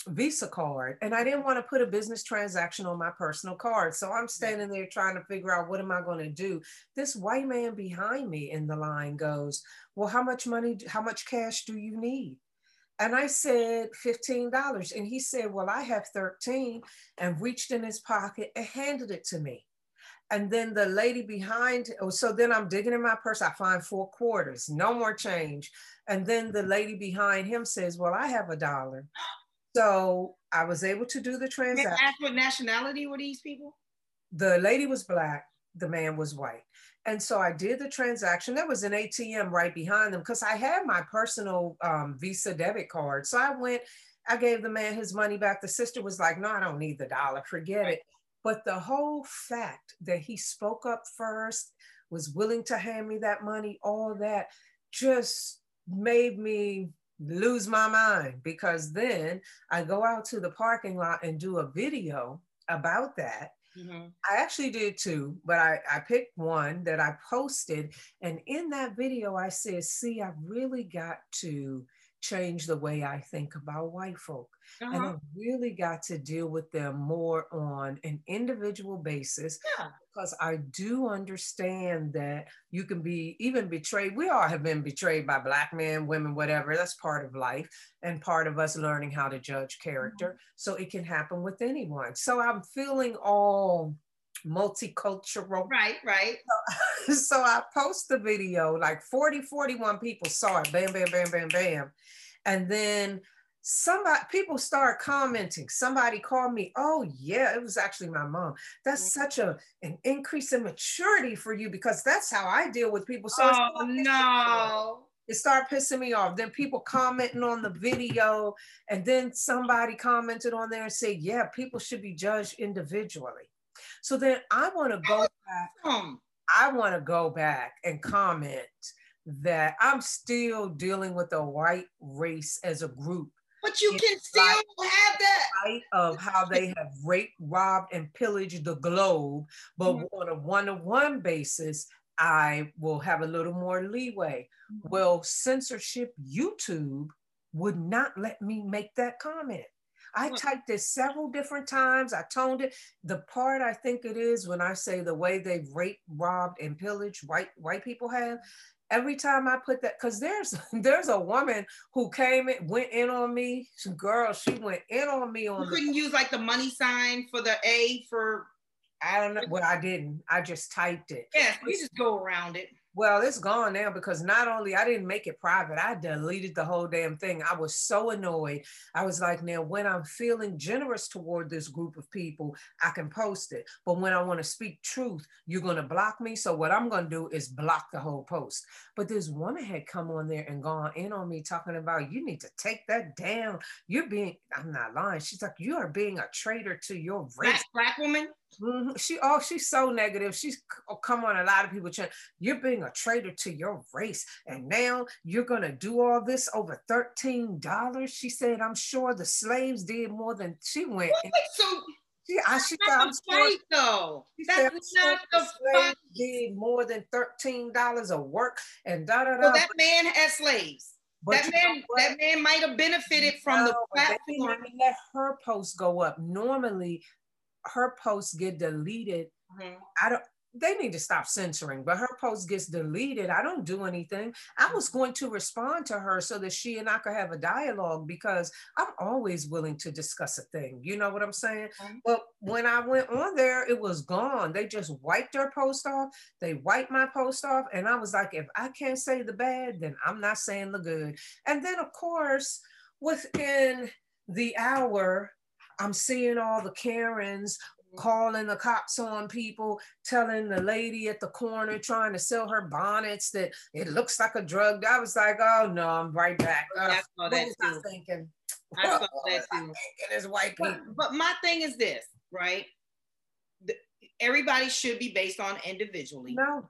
Visa card, and I didn't want to put a business transaction on my personal card. So I'm standing there trying to figure out what am I going to do. This white man behind me in the line goes, well, how much money, how much cash do you need? And I said $15. And he said, well, I have 13, and reached in his pocket and handed it to me. And then the lady behind, oh, so then I'm digging in my purse. I find 4 quarters, no more change. And then the lady behind him says, well, I have $1. So I was able to do the transaction. Ask what nationality were these people? The lady was Black, the man was white. And so I did the transaction. There was an ATM right behind them because I had my personal Visa debit card. So I gave the man his money back. The sister was like, no, I don't need the dollar, forget it. But the whole fact that he spoke up first, was willing to hand me that money, all that just made me lose my mind, because then I go out to the parking lot and do a video about that. Mm-hmm. I actually did 2, but I picked one that I posted. And in that video, I said, see, I've really got to change the way I think about white folk. Uh-huh. And I really got to deal with them more on an individual basis. Yeah. Because I do understand that you can be even betrayed. We all have been betrayed by Black men, women, whatever. That's part of life and part of us learning how to judge character. Mm-hmm. So it can happen with anyone. So I'm feeling all multicultural. Right. So I post the video, like 41 people saw it. Bam, bam, bam, bam, bam. And then people start commenting. Somebody called me, oh yeah, it was actually my mom. That's such an increase in maturity for you, because that's how I deal with people. So it started pissing me off. Then people commenting on the video, and then somebody commented on there and said, yeah, people should be judged individually. So then I want to go back. I want to go back and comment that I'm still dealing with the white race as a group. But you can still have that. Right, of how they have raped, robbed, and pillaged the globe. But on a one-to-one basis, I will have a little more leeway. Well, censorship YouTube would not let me make that comment. I typed it several different times. I toned it. The part I think it is when I say the way they've raped, robbed, and pillaged white people have, every time I put that, because there's a woman who went in on me. Girl, she went in on me. You couldn't use like the money sign for the A for... I don't know. Well, I didn't. I just typed it. Yeah, you just go around it. Well, it's gone now, because not only I didn't make it private, I deleted the whole damn thing. I was so annoyed. I was like, now when I'm feeling generous toward this group of people, I can post it. But when I want to speak truth, you're going to block me. So what I'm going to do is block the whole post. But this woman had come on there and gone in on me talking about, you need to take that down. I'm not lying. She's like, you are being a traitor to your race. Black woman? Mm-hmm. She's so negative. She's come on a lot of people. You're being a traitor to your race, and now you're gonna do all this over $13. She said, "I'm sure the slaves did more than." She went. That's not the fight, though. That's not the fight. Did more than $13 of work, and da da da. Well, that man had slaves. That man might have benefited from the platform. They didn't let her post go up. Normally, her posts get deleted. Mm-hmm. They need to stop censoring, but her post gets deleted. I don't do anything. I was going to respond to her so that she and I could have a dialogue, because I'm always willing to discuss a thing. You know what I'm saying? Mm-hmm. But when I went on there, it was gone. They just wiped her post off. They wiped my post off. And I was like, if I can't say the bad, then I'm not saying the good. And then of course, within the hour, I'm seeing all the Karens calling the cops on people, telling the lady at the corner trying to sell her bonnets that it looks like a drug. I was like, oh no, I'm right back. I saw that too. I thinking? I saw that too. It's white people. But my thing is this, right? Everybody should be based on individually. No.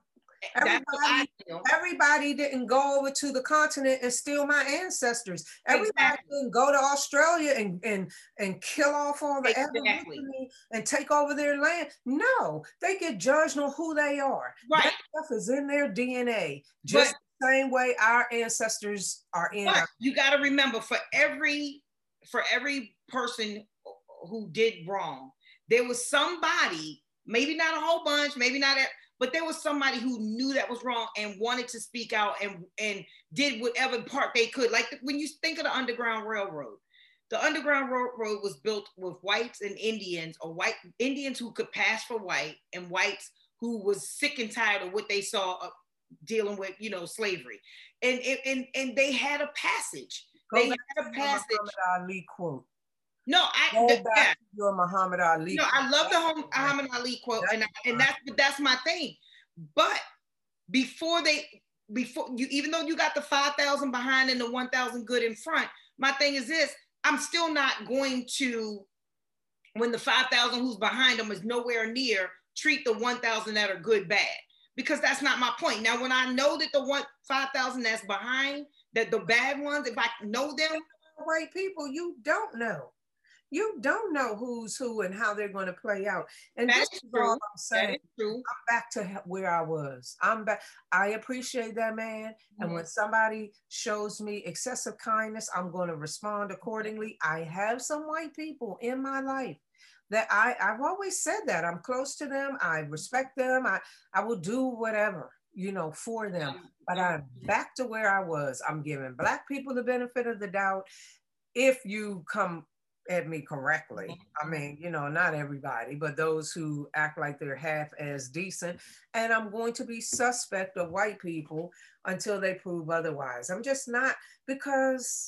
Everybody didn't go over to the continent and steal my ancestors. Everybody didn't go to Australia and kill off all the Aboriginal and take over their land. No, they get judged on who they are. Right. That stuff is in their DNA, just the same way our ancestors are in. You got to remember, for every person who did wrong. There was somebody, maybe not a whole bunch, maybe not, but there was somebody who knew that was wrong and wanted to speak out and did whatever part they could. Like when you think of the Underground Railroad, the Underground Railroad was built with whites and Indians, or white Indians who could pass for white, and whites who was sick and tired of what they saw dealing with, you know, slavery. And they had a passage. They had a passage. Muhammad Ali quote. No, back to your Muhammad Ali. No, I love the Muhammad Ali quote, and that's my thing. But before you, even though you got the 5,000 behind and the 1,000 good in front, my thing is this: I'm still not going to, when the 5,000 who's behind them is nowhere near, treat the 1,000 that are good bad, because that's not my point. Now, when I know that the 5,000 that's behind, that the bad ones, if I know them, white people, you don't know. You don't know who's who and how they're going to play out. And that's this is true. all I'm saying. That is true. I'm back to where I was. I'm back. I appreciate that man. Mm-hmm. And when somebody shows me excessive kindness, I'm going to respond accordingly. I have some white people in my life that I've always said that I'm close to them. I respect them. I will do whatever, you know, for them. But I'm back to where I was. I'm giving Black people the benefit of the doubt. If you come at me correctly. I mean, you know, not everybody, but those who act like they're half as decent. And I'm going to be suspect of white people until they prove otherwise. I'm just not, because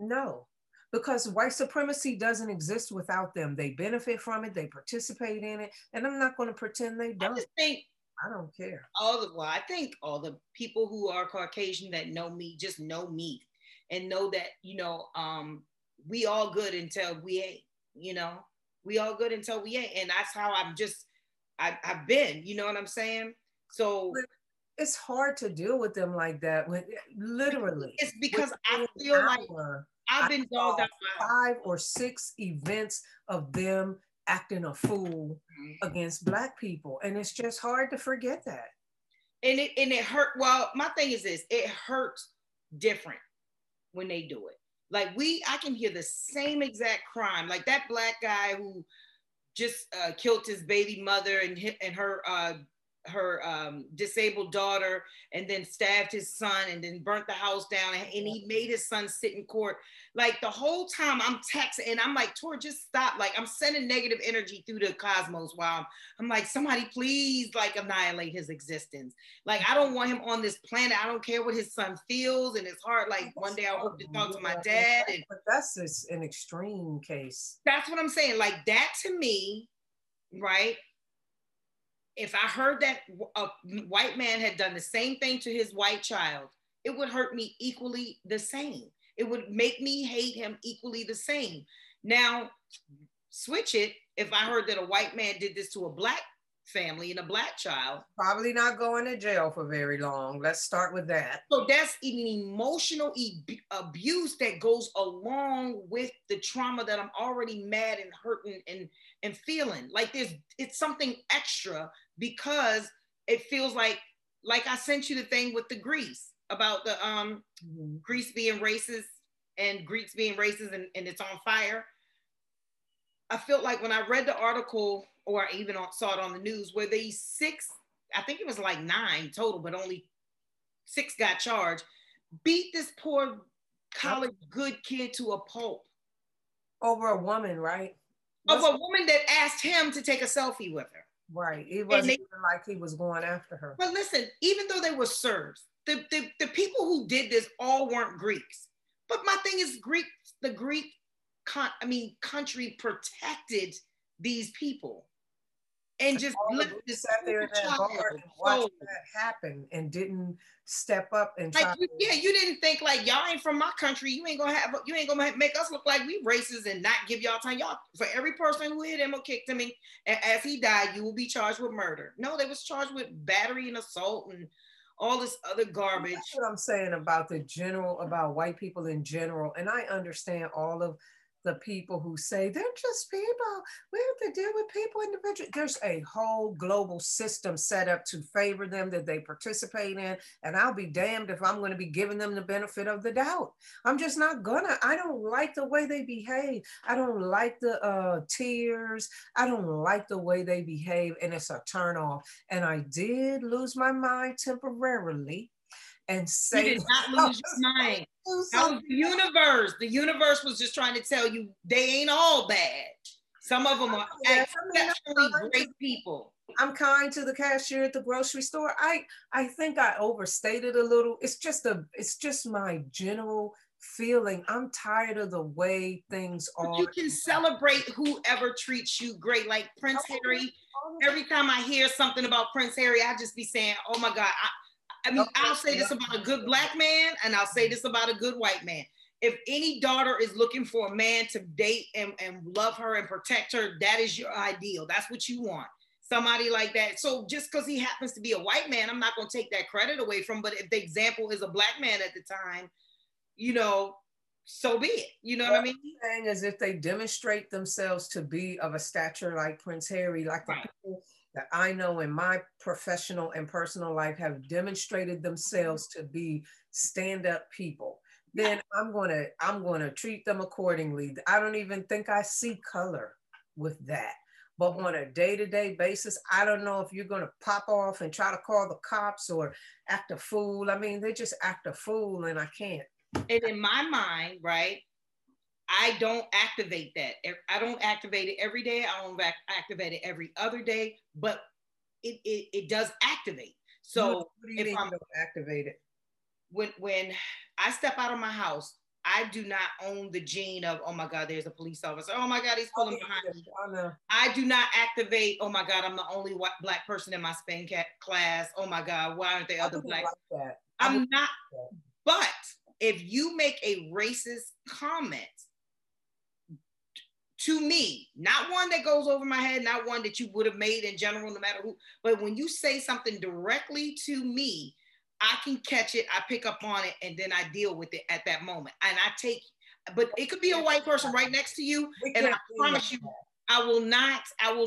white supremacy doesn't exist without them. They benefit from it, they participate in it, and I'm not going to pretend they don't. I don't care. I think all the people who are Caucasian that know me just know me and know that, you know, we all good until we ain't, you know, we all good until we ain't. And that's how I've been, you know what I'm saying? So it's hard to deal with them like that. When literally, it's because I feel like I've been dogged out 5 or 6 events of them acting a fool against Black people. And it's just hard to forget that. And it hurt. Well, my thing is this, it hurts different when they do it. Like I can hear the same exact crime, like that Black guy who just killed his baby mother and her disabled daughter, and then stabbed his son, and then burnt the house down, and he made his son sit in court. Like the whole time I'm texting and I'm like, Tor, just stop. Like I'm sending negative energy through the cosmos while I'm like, somebody please like annihilate his existence. Like I don't want him on this planet. I don't care what his son feels in his heart. Like one day I hope to talk to my dad. But that's just an extreme case. That's what I'm saying. Like that to me, right? If I heard that a white man had done the same thing to his white child, it would hurt me equally the same. It would make me hate him equally the same. Now, switch it. If I heard that a white man did this to a Black family and a Black child, probably not going to jail for very long. Let's start with that. So that's an emotional abuse that goes along with the trauma that I'm already mad and hurting and feeling. Like it's something extra, because it feels like I sent you the thing with the Greece about the Greece being racist and Greeks being racist and it's on fire. I felt like when I read the article, or I even saw it on the news, where these 6, I think it was like 9 total, but only 6 got charged, beat this poor college good kid to a pulp. Over a woman, right? Over a woman that asked him to take a selfie with her. Right. It wasn't even like he was going after her. But listen, even though they were Serbs, the people who did this all weren't Greeks. But my thing is, the Greek country protected these people. And just sat there in that bar and watched that happen and didn't step up and try. You didn't think like, y'all ain't from my country. You ain't gonna make us look like we racist and not give y'all time. Y'all, for every person who hit him or kicked him, and as he died, you will be charged with murder. No, they was charged with battery and assault and all this other garbage. That's what I'm saying about about white people in general. And I understand all of the people who say they're just people. We have to deal with people individually. There's a whole global system set up to favor them that they participate in. And I'll be damned if I'm going to be giving them the benefit of the doubt. I'm just not gonna. I don't like the way they behave. I don't like the tears. I don't like the way they behave. And it's a turn off. And I did lose my mind temporarily and say, you did not lose your mind. That was the universe. The universe was just trying to tell you they ain't all bad. Some of them are exceptionally great people. I'm kind to the cashier at the grocery store. I think I overstated a little. It's just my general feeling. I'm tired of the way things are. You can celebrate whoever treats you great. Like Prince Harry, every time I hear something about Prince Harry, I just be saying, oh my God. I mean, I'll say this about a good Black man, and I'll say this about a good white man. If any daughter is looking for a man to date and love her and protect her, that is your ideal. That's what you want. Somebody like that. So just because he happens to be a white man, I'm not going to take that credit away from him. But if the example is a Black man at the time, so be it. You know what I mean? The thing is, if they demonstrate themselves to be of a stature like Prince Harry, like the people that I know in my professional and personal life have demonstrated themselves to be stand-up people, then I'm gonna treat them accordingly. I don't even think I see color with that. But on a day-to-day basis, I don't know if you're gonna pop off and try to call the cops or act a fool. I mean, they just act a fool, and I can't. And in my mind, right, I don't activate that. I don't activate it every day. I don't activate it every other day, but it does activate. So what do you mean you don't activate it? When I step out of my house, I do not own the gene of, oh my God, there's a police officer. Oh my God, he's pulling behind me. I do not activate, oh my God, I'm the only Black person in my spin class. Oh my God, why aren't there other Black? Like that. I'm not, but if you make a racist comment to me, not one that goes over my head, not one that you would have made in general, no matter who, but when you say something directly to me, I can catch it, I pick up on it, and then I deal with it at that moment. And but it could be a white person right next to you, and I promise you, I will not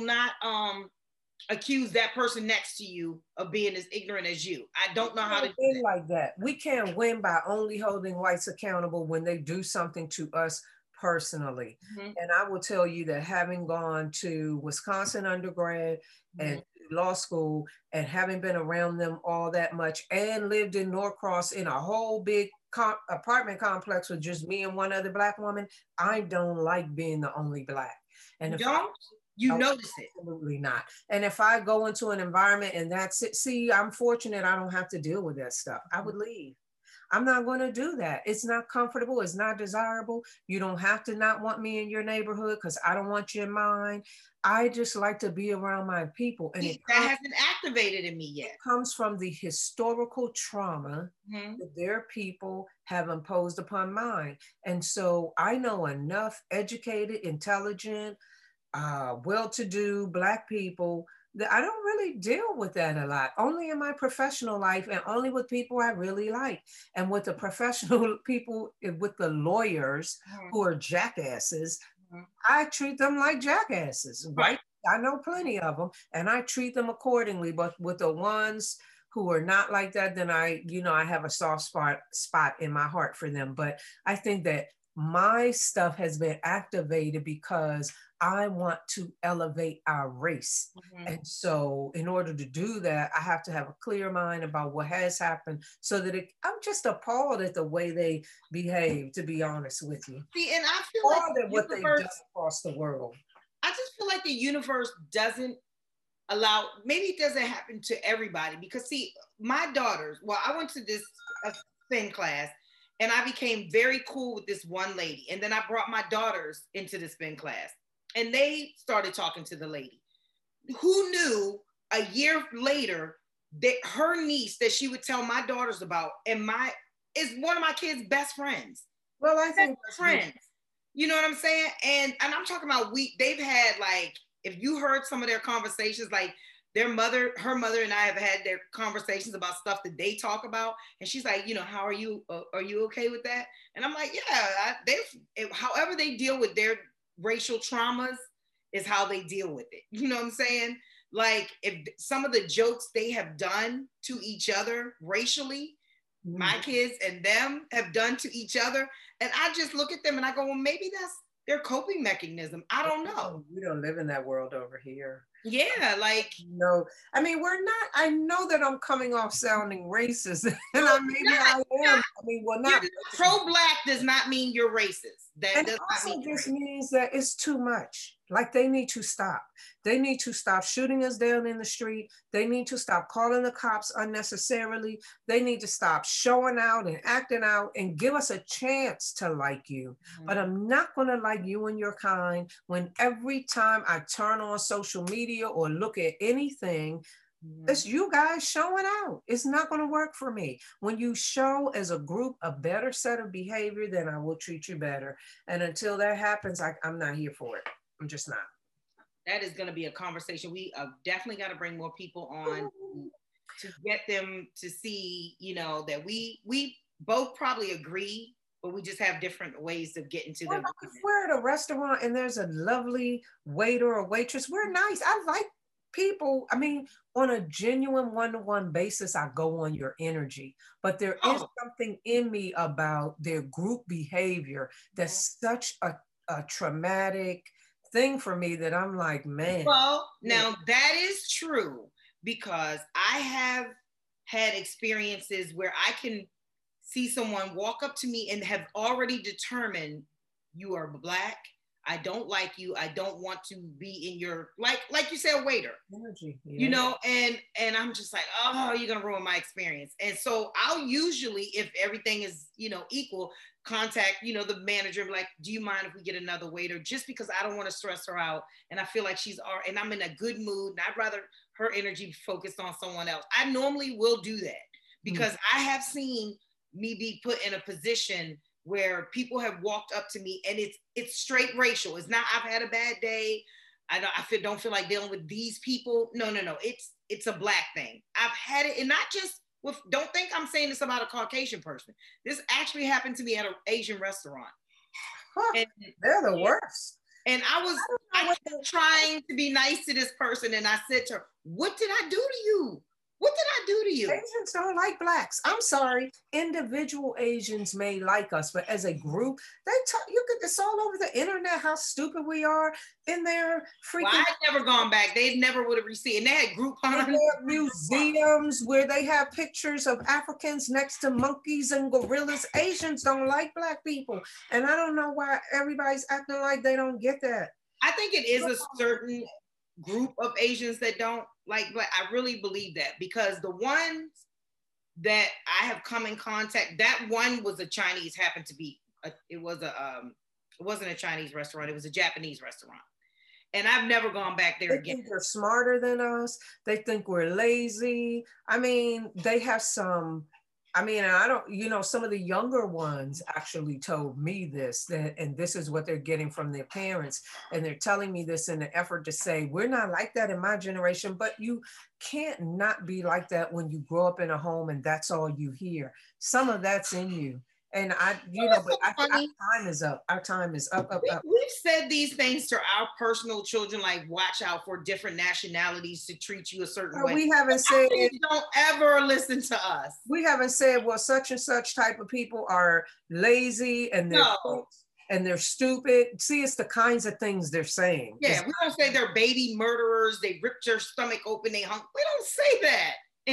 accuse that person next to you of being as ignorant as you. I don't know how to do that. Like that. We can't win by only holding whites accountable when they do something to us personally. Mm-hmm. And I will tell you that having gone to Wisconsin undergrad and law school and having been around them all that much and lived in Norcross in a whole big apartment complex with just me and one other Black woman, I don't like being the only Black. And if you notice it? Absolutely not. And if I go into an environment and that's it, see, I'm fortunate I don't have to deal with that stuff. I would leave. I'm not going to do that. It's not comfortable. It's not desirable. You don't have to not want me in your neighborhood because I don't want you in mine. I just like to be around my people. And that hasn't activated in me yet. It comes from the historical trauma that their people have imposed upon mine. And so I know enough educated, intelligent, well-to-do Black people that I don't really deal with that a lot, only in my professional life and only with people I really like. And with the professional people, with the lawyers who are jackasses, I treat them like jackasses, right? I know plenty of them and I treat them accordingly, but with the ones who are not like that, then I have a soft spot in my heart for them. But I think that my stuff has been activated because I want to elevate our race. And so in order to do that, I have to have a clear mind about what has happened so that I'm just appalled at the way they behave, to be honest with you. See, and I feel like what they've done across the world. I just feel like the universe doesn't allow, maybe it doesn't happen to everybody because see, my daughters, I went to this spin class and I became very cool with this one lady. And then I brought my daughters into the spin class. And they started talking to the lady. Who knew a year later that her niece that she would tell my daughters about is one of my kids' best friends. Well, I think friends. You know what I'm saying? And I'm talking about they've had like, if you heard some of their conversations, like her mother and I have had their conversations about stuff that they talk about. And she's like, how are you okay with that? And I'm like, yeah, however they deal with their racial traumas is how they deal with it. You know what I'm saying? Like, if some of the jokes they have done to each other racially, my kids and them have done to each other, and I just look at them and I go, well, maybe that's their coping mechanism. I don't know. We don't live in that world over here. Yeah, like, no, I mean, we're not. I know that I'm coming off sounding racist, and I am. I mean, well, not pro-black does not mean you're racist. That also just means that it's too much. Like, they need to stop. They need to stop shooting us down in the street. They need to stop calling the cops unnecessarily. They need to stop showing out and acting out and give us a chance to like you. But I'm not going to like you and your kind when every time I turn on social media or look at anything, it's you guys showing out. It's not going to work for me. When you show as a group a better set of behavior, then I will treat you better. And until that happens, I'm not here for it. I'm just not. That is going to be a conversation. We definitely got to bring more people on to get them to see, that we both probably agree, but we just have different ways of getting to them. If we're at a restaurant and there's a lovely waiter or waitress, we're nice. I like people. I mean, on a genuine one-to-one basis, I go on your energy, but there is something in me about their group behavior that's such a traumatic thing for me that I'm like, man. Well, now that is true, because I have had experiences where I can see someone walk up to me and have already determined, you are Black, I don't like you, I don't want to be in your, like you said, waiter, energy, and I'm just like, oh, you're gonna ruin my experience. And so I'll usually, if everything is, equal, contact, the manager, like, do you mind if we get another waiter? Just because I don't want to stress her out, and I feel like and I'm in a good mood, and I'd rather her energy focused on someone else. I normally will do that, because I have seen me be put in a position where people have walked up to me and it's straight racial. It's not, I've had a bad day, don't feel like dealing with these people. No. It's a Black thing. I've had it, and not just with, don't think I'm saying this about a Caucasian person. This actually happened to me at an Asian restaurant. And they're the worst. And I kept trying to be nice to this person, and I said to her, what did I do to you? What did I do to you? Asians don't like Blacks. I'm sorry. Individual Asians may like us, but as a group, it's all over the internet how stupid we are in their freaking. Well, I had never gone back. They never would have received. And they had group museums where they have pictures of Africans next to monkeys and gorillas. Asians don't like Black people. And I don't know why everybody's acting like they don't get that. I think it is a certain group of Asians that don't like Black. I really believe that, because the ones that I have come in contact, that one was a Chinese, happened to be it wasn't a Chinese restaurant, it was a Japanese restaurant, and I've never gone back there again. They think they're smarter than us. They think we're lazy. I mean, they have some. I mean, I don't, some of the younger ones actually told me this, and this is what they're getting from their parents. And they're telling me this in an effort to say, we're not like that in my generation, but you can't not be like that when you grow up in a home and that's all you hear. Some of that's in you. And our time is up. Our time is up. We've said these things to our personal children, like, watch out for different nationalities to treat you a certain way. We haven't said, don't ever listen to us. We haven't said, well, such and such type of people are lazy and they're stupid. See, it's the kinds of things they're saying. Yeah, we don't say they're baby murderers. They ripped your stomach open. We don't say that.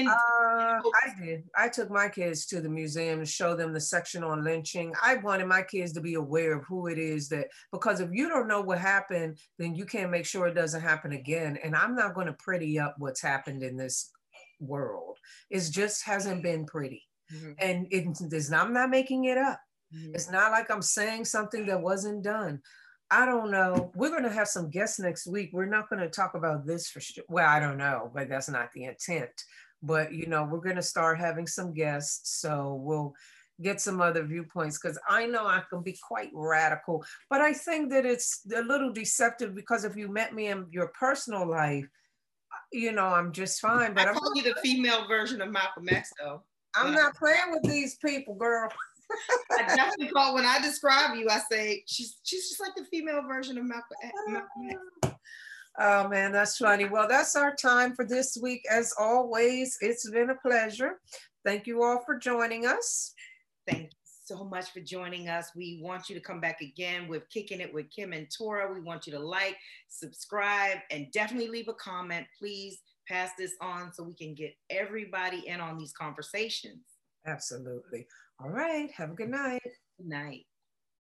I did. I took my kids to the museum to show them the section on lynching. I wanted my kids to be aware of who it is because if you don't know what happened, then you can't make sure it doesn't happen again. And I'm not going to pretty up what's happened in this world. It just hasn't been pretty. And I'm not making it up. It's not like I'm saying something that wasn't done. I don't know. We're going to have some guests next week. We're not going to talk about this for sure. Well, I don't know, but that's not the intent. But, we're going to start having some guests. So we'll get some other viewpoints, because I know I can be quite radical. But I think that it's a little deceptive, because if you met me in your personal life, I'm just fine. But I call you the female version of Malcolm X, though. I'm not playing with these people, girl. I definitely call, when I describe you, I say she's just like the female version of Malcolm X. Oh man, that's funny. Well, that's our time for this week. As always, it's been a pleasure. Thank you all for joining us. Thank you so much for joining us. We want you to come back again with Kicking It with Kim and Tora. We want you to like, subscribe, and definitely leave a comment. Please pass this on so we can get everybody in on these conversations. Absolutely. All right. Have a good night. Good night.